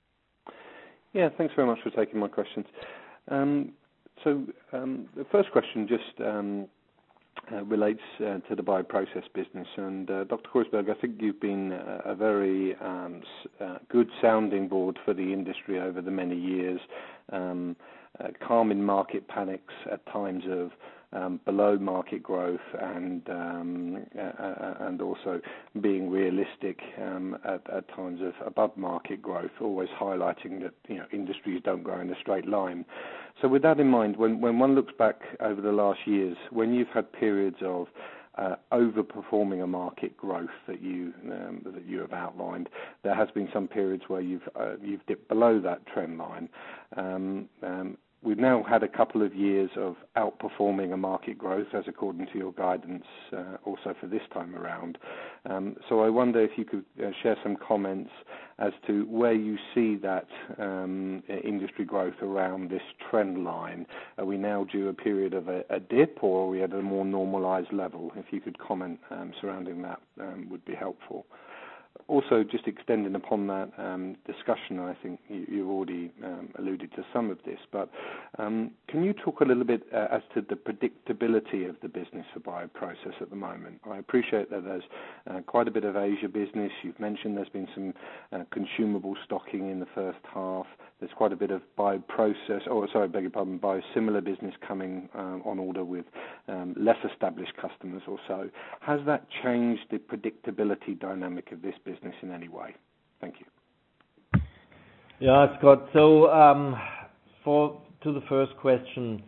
Speaker 9: Yeah, thanks very much for taking my questions. Um, so um, the first question just um, uh, relates uh, to the bioprocess business. And uh, Doctor Kreuzberg, I think you've been a, a very um, uh, good sounding board for the industry over the many years, um, uh, calming market panics at times of Um, below market growth and um, uh, and also being realistic um, at, at times of above market growth, always highlighting that you know industries don't grow in a straight line. So with that in mind, when, when one looks back over the last years, when you've had periods of uh, overperforming a market growth that you um, that you have outlined, there has been some periods where you've uh, you've dipped below that trend line. Um, um, We've now had a couple of years of outperforming a market growth, as according to your guidance, uh, also for this time around. Um, so I wonder if you could uh, share some comments as to where you see that um, industry growth around this trend line. Are we now due a period of a, a dip, or are we at a more normalized level? If you could comment um, surrounding that um, would be helpful. Also, just extending upon that um, discussion, I think you, you've already um, alluded to some of this, but um, can you talk a little bit uh, as to the predictability of the business for bioprocess at the moment? I appreciate that there's uh, quite a bit of Asia business. You've mentioned there's been some uh, consumable stocking in the first half. There's quite a bit of bioprocess, or sorry, beg your pardon, biosimilar business coming um, on order with um, less established customers or so. Has that changed the predictability dynamic of this business in any way? Thank you.
Speaker 1: Yeah, Scott. So um, for to the first question,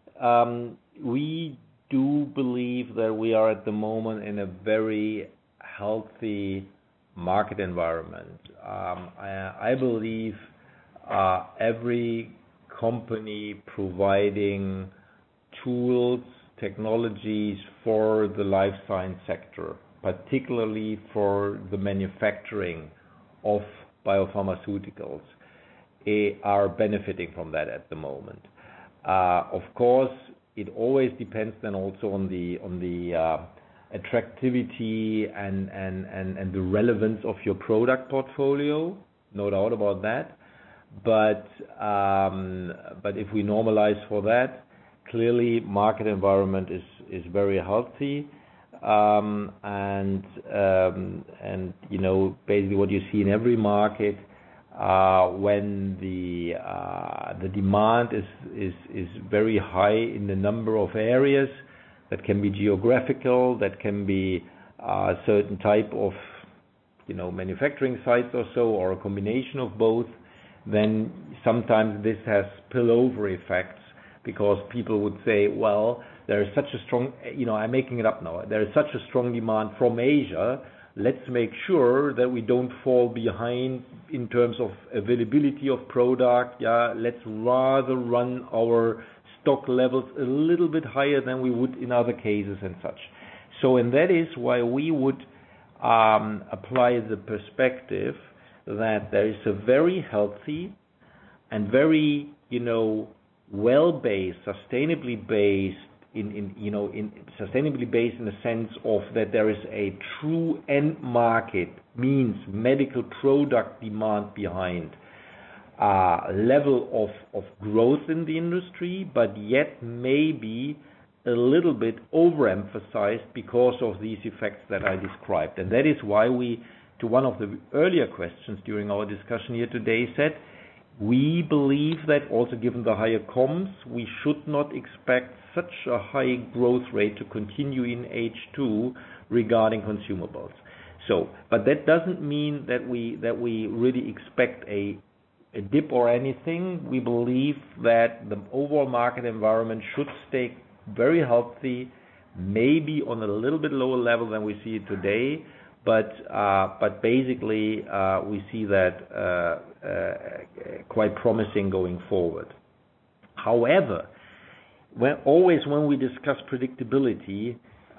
Speaker 1: um, we do believe that we are at the moment in a very healthy market environment. Um, I, I believe uh, every company providing tools, technologies for the life science sector, particularly for the manufacturing of biopharmaceuticals, are benefiting from that at the moment. Uh, of course, it always depends then also on the on the uh, attractivity and, and, and, and the relevance of your product portfolio, no doubt about that. But um, but if we normalize for that, clearly market environment is, is very healthy. Um, and um, and you know basically what you see in every market uh, when the uh, the demand is, is is very high in the number of areas, that can be geographical, that can be a certain type of you know manufacturing sites or so, or a combination of both. Then sometimes this has spillover effects, because people would say, well, there is such a strong, you know, I'm making it up now, there is such a strong demand from Asia, let's make sure that we don't fall behind in terms of availability of product. Yeah, let's rather run our stock levels a little bit higher than we would in other cases and such. So, and that is why we would um, apply the perspective that there is a very healthy and very, you know, well-based, sustainably based, in, in you know, in sustainably based in the sense of that there is a true end market, means medical product demand behind uh, level of, of growth in the industry, but yet maybe a little bit overemphasized because of these effects that I described. And that is why we, to one of the earlier questions during our discussion here today, said we believe that also given the higher comms, we should not expect such a high growth rate to continue in H two regarding consumables. So, but that doesn't mean that we that we really expect a a dip or anything. We believe that the overall market environment should stay very healthy, maybe on a little bit lower level than we see it today, but uh, but basically uh, we see that uh, uh, quite promising going forward. However, when, always when we discuss predictability,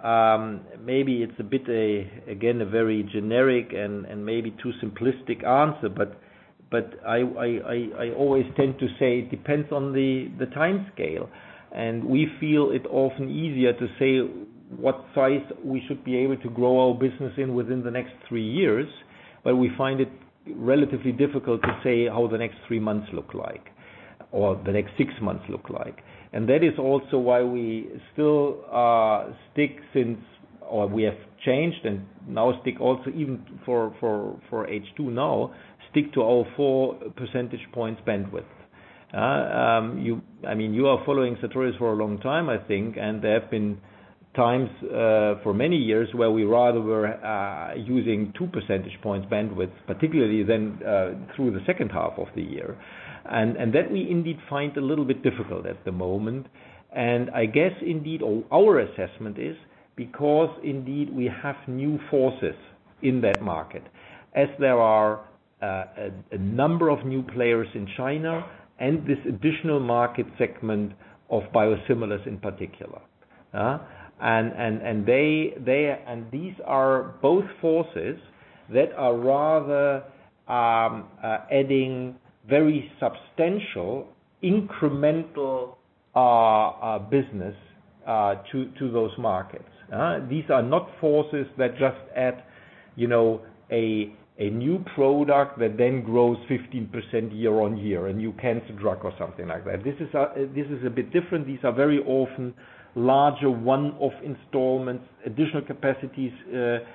Speaker 1: um, maybe it's a bit a again a very generic and, and maybe too simplistic answer, but but I, I, I, I always tend to say it depends on the, the time scale. And we feel it often easier to say what size we should be able to grow our business in within the next three years, but we find it relatively difficult to say how the next three months look like, or the next six months look like. And that is also why we still uh, stick since, or we have changed and now stick also even for, for, for H two now, stick to our four percentage points bandwidth. Uh, um, you, I mean, you are following Sartorius for a long time, I think, and there have been times uh, for many years where we rather were uh, using two percentage points bandwidth, particularly then uh, through the second half of the year, and and that we indeed find a little bit difficult at the moment. And I guess indeed, or our assessment is because indeed we have new forces in that market, as there are uh, a, a number of new players in China, and this additional market segment of biosimilars in particular, uh, and and and they they and these are both forces that are rather um, uh, adding very substantial incremental uh, uh, business uh, to to those markets. Uh, these are not forces that just add, you know, a a new product that then grows fifteen percent year on year, a new cancer drug or something like that. This is a, this is a bit different. These are very often larger one-off installments, additional capacities uh,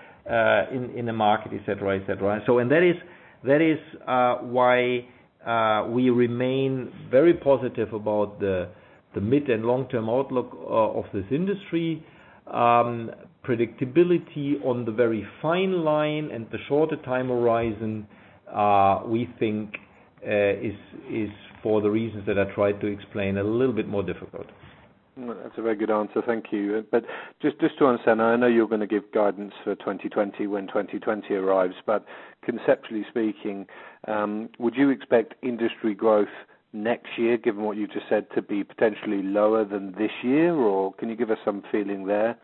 Speaker 1: uh, in in the market, et cetera, et cetera. So, and that is that is uh, why uh, we remain very positive about the the mid and long-term outlook uh, of this industry. Um, predictability on the very fine line and the shorter time horizon, uh, we think uh, is is for the reasons that I tried to explain a little bit more difficult.
Speaker 9: That's a very good answer, thank you. But just just to understand, I know you're going to give guidance for twenty twenty when twenty twenty arrives, but conceptually speaking, um, would you expect industry growth next year, given what you just said, to be potentially lower than this year, or can you give us some feeling there?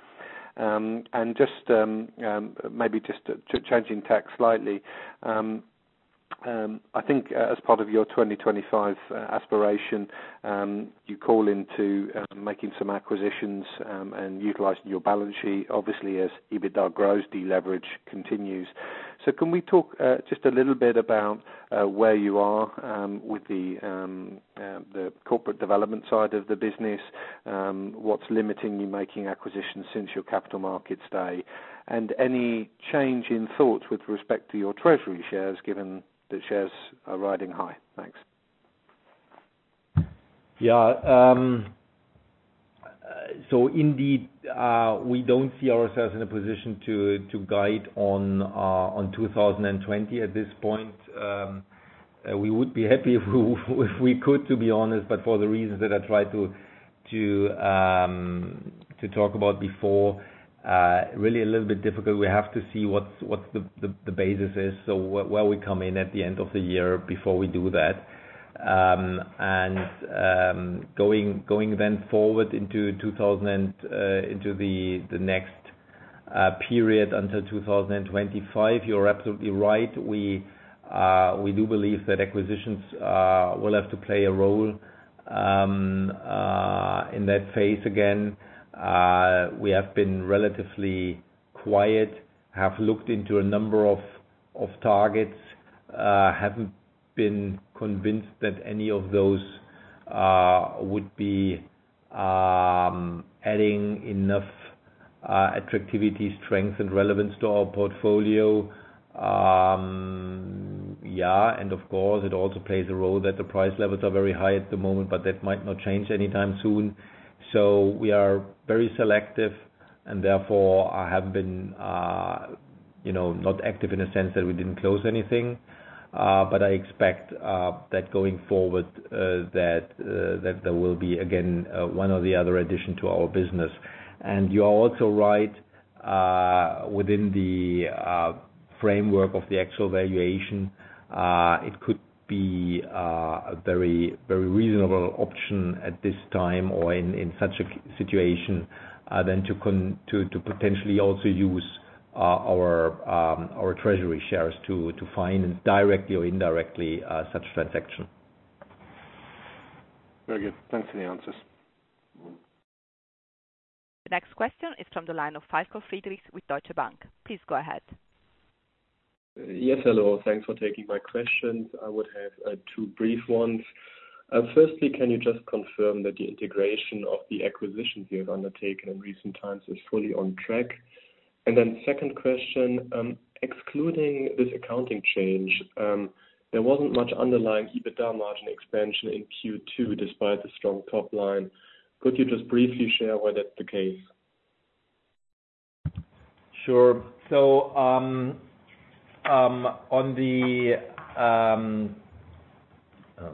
Speaker 9: Um, and just um, um, maybe just ch- changing tack slightly, um, um, I think uh, as part of your twenty twenty-five uh, aspiration, um, you call into uh, making some acquisitions um, and utilising your balance sheet, obviously as EBITDA grows, deleverage continues. So can we talk uh, just a little bit about uh, where you are um, with the um, uh, the corporate development side of the business, um, what's limiting you making acquisitions since your capital markets day, and any change in thoughts with respect to your treasury shares, given that shares are riding high? Thanks.
Speaker 1: Yeah. Um, so indeed, uh, we don't see ourselves in a position to to guide on uh, on two thousand twenty at this point. Um, uh, we would be happy if we, if we could, to be honest, but for the reasons that I tried to to um, to talk about before, uh, really a little bit difficult. We have to see what's what's the the, the basis is, so wh- where we come in at the end of the year before we do that. Um, and um, going going then forward into two thousand uh, into the the next uh, period until two thousand twenty-five, you're absolutely right. We uh, we do believe that acquisitions uh, will have to play a role um, uh, in that phase again. Uh, we have been relatively quiet, have looked into a number of of targets, uh, haven't been convinced that any of those uh, would be um, adding enough uh, attractivity, strength, and relevance to our portfolio. Um, yeah, and of course, it also plays a role that the price levels are very high at the moment, but that might not change anytime soon. So we are very selective, and therefore I have been, uh, you know, not active in the sense that we didn't close anything. Uh, but I expect uh, that going forward uh, that uh, that there will be again uh, one or the other addition to our business. And you are also right, uh, within the uh, framework of the actual valuation, uh, it could be uh, a very very reasonable option at this time, or in, in such a situation, uh, then to con- to to potentially also use Uh, our um, our treasury shares to to finance directly or indirectly uh, such transaction.
Speaker 9: Very good. Thanks for the answers.
Speaker 3: The next question is from the line of Falko Friedrichs with Deutsche Bank. Please go ahead.
Speaker 10: Uh, yes, hello. Thanks for taking my questions. I would have uh, two brief ones. Uh, firstly, can you just confirm that the integration of the acquisitions you have undertaken in recent times is fully on track? And then second question, um, excluding this accounting change, um, there wasn't much underlying EBITDA margin expansion in Q two despite the strong top line. Could you just briefly share why that's the case?
Speaker 1: Sure. So um, um, on the um, oh.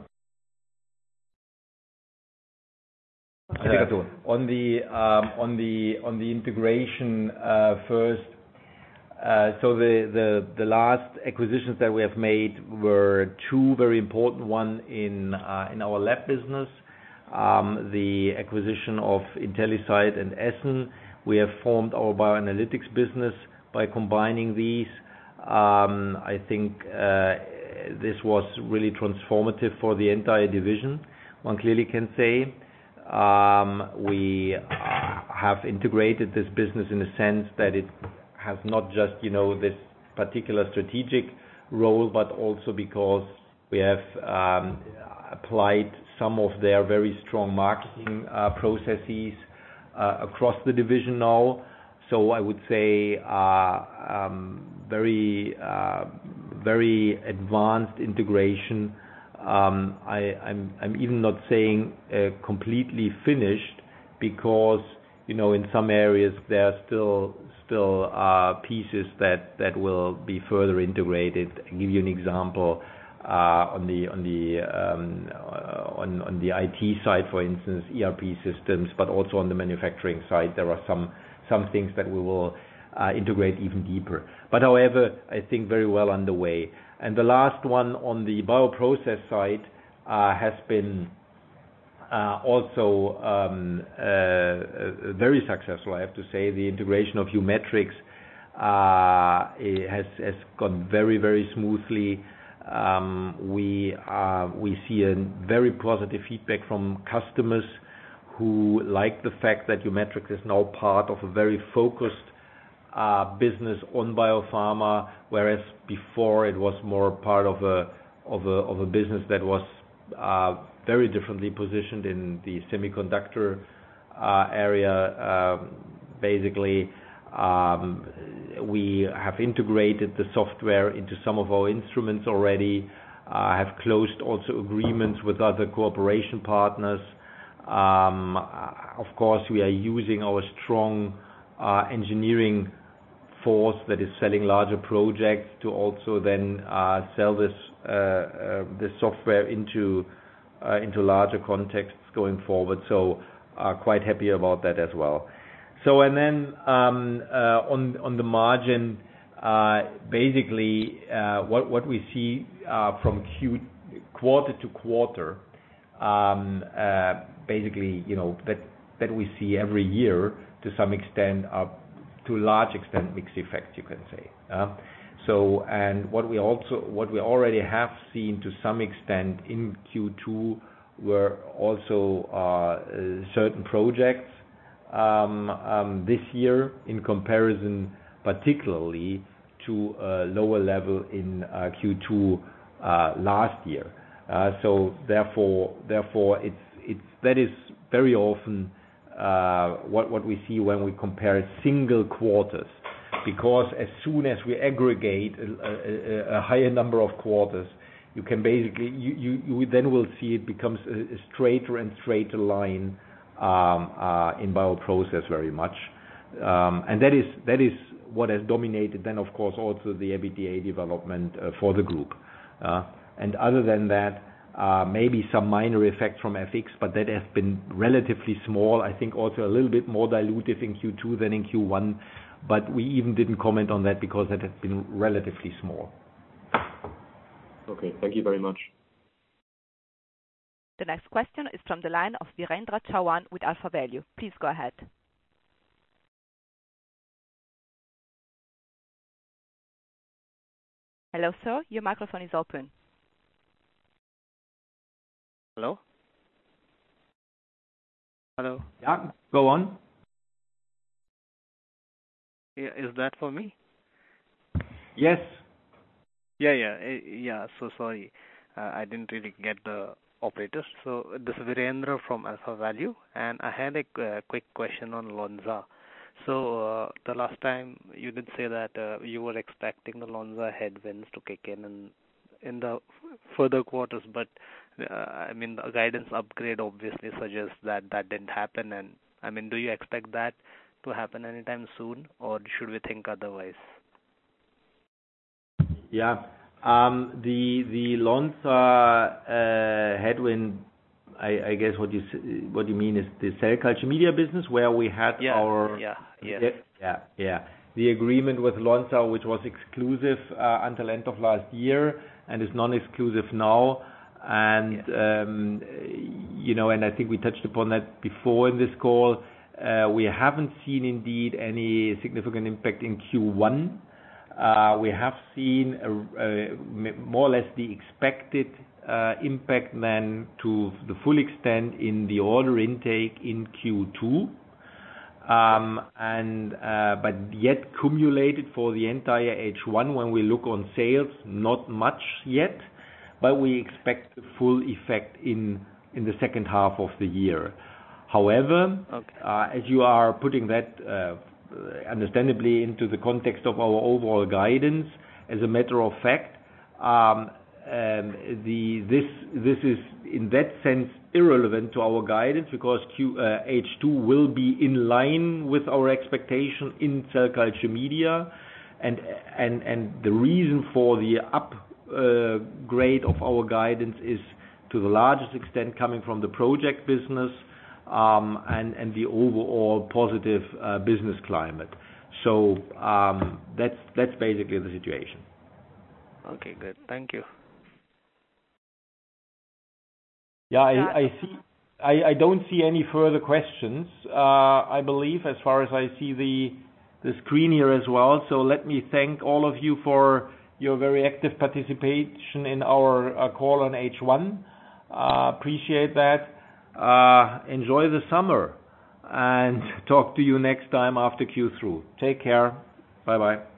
Speaker 1: Uh, on the um, on the on the integration uh, first. Uh, so the, the the last acquisitions that we have made were two very important. One in uh, in our lab business, um, the acquisition of IntelliSite and Essen. We have formed our bioanalytics business by combining these. Um, I think uh, this was really transformative for the entire division. One clearly can say. Um, we uh, have integrated this business in the sense that it has not just, you know, this particular strategic role, but also because we have um, applied some of their very strong marketing uh, processes uh, across the division now. So I would say uh, um, very, uh, very advanced integration. Um, I, I'm, I'm even not saying uh, completely finished, because, you know, in some areas there are still still uh, pieces that, that will be further integrated. I'll give you an example uh, on the on the um, on on the I T side, for instance, E R P systems, but also on the manufacturing side, there are some some things that we will uh, integrate even deeper. But however, I think very well underway. And the last one on the bioprocess side uh, has been uh, also um, uh, very successful, I have to say. The integration of Humetrix uh, has, has gone very, very smoothly. Um, we uh, we see a very positive feedback from customers who like the fact that Humetrix is now part of a very focused Uh, business on biopharma, whereas before it was more part of a of a of a business that was uh, very differently positioned in the semiconductor uh, area. Um, basically, um, we have integrated the software into some of our instruments already. Uh, have closed also agreements with other cooperation partners. Um, of course, we are using our strong uh, engineering force that is selling larger projects to also then uh, sell this uh, uh, this software into uh, into larger contexts going forward. So uh, quite happy about that as well. So and then um, uh, on on the margin, uh, basically uh, what what we see uh, from Q quarter to quarter, um, uh, basically you know that that we see every year to some extent, uh, to a large extent, mix effects, you can say. Uh, so and what we also what we already have seen to some extent in Q two were also uh, certain projects. Um, um, this year in comparison particularly to a lower level in uh, Q two uh, last year. Uh, so therefore, therefore it's it's that is very often uh, what what we see when we compare single quarters, because as soon as we aggregate a, a, a higher number of quarters, you can basically you, you, you then will see it becomes a, a straighter and straighter line. Um, uh, in bioprocess very much, um, and that is that is what has dominated. Then, of course, also the EBITDA development uh, for the group. Uh, and other than that, uh, maybe some minor effect from F X, but that has been relatively small. I think also a little bit more dilutive in Q two than in Q one, but we even didn't comment on that because that has been relatively small.
Speaker 10: Okay, thank you very much.
Speaker 3: The next question is from the line of Virendra Chauhan with Alpha Value. Please go ahead. Hello, sir. Your microphone is open.
Speaker 11: Hello? Hello?
Speaker 1: Yeah, go on.
Speaker 11: Yeah, is that for me?
Speaker 1: Yes.
Speaker 11: Yeah, yeah, yeah. So sorry, uh, I didn't really get the operator. So this is Virendra from Alpha Value, and I had a uh, quick question on Lonza. So uh, the last time you did say that uh, you were expecting the Lonza headwinds to kick in in, in the further quarters, but uh, I mean the guidance upgrade obviously suggests that that didn't happen. And I mean, do you expect that to happen anytime soon, or should we think otherwise?
Speaker 1: Yeah. Um, the the Lonza uh, headwind, I, I guess what you what you mean is the cell culture media business where we had
Speaker 11: yeah,
Speaker 1: our
Speaker 11: yeah yes.
Speaker 1: yeah yeah yeah the agreement with Lonza, which was exclusive uh, until end of last year and is non-exclusive now, and yeah. um, you know, and I think we touched upon that before in this call. Uh, we haven't seen indeed any significant impact in Q one. Uh, we have seen a, a, more or less the expected uh, impact then to the full extent in the order intake in Q two, um, and uh, but yet cumulated for the entire H one when we look on sales, not much yet, but we expect the full effect in in the second half of the year. However, okay. uh, as you are putting that uh, understandably into the context of our overall guidance, as a matter of fact, um, um, the this this is in that sense irrelevant to our guidance because Q, uh, H two will be in line with our expectation in cell culture media, and and and the reason for the upgrade uh, of our guidance is to the largest extent coming from the project business. Um, and, and the overall positive uh, business climate. So um, that's that's basically the situation.
Speaker 11: Okay, good. Thank you.
Speaker 1: Yeah, I, I see. I, I don't see any further questions. Uh, I believe, as far as I see the the screen here as well. So let me thank all of you for your very active participation in our uh, call on H one. Uh, appreciate that. Uh, enjoy the summer and talk to you next time after Q three. Take care. Bye bye.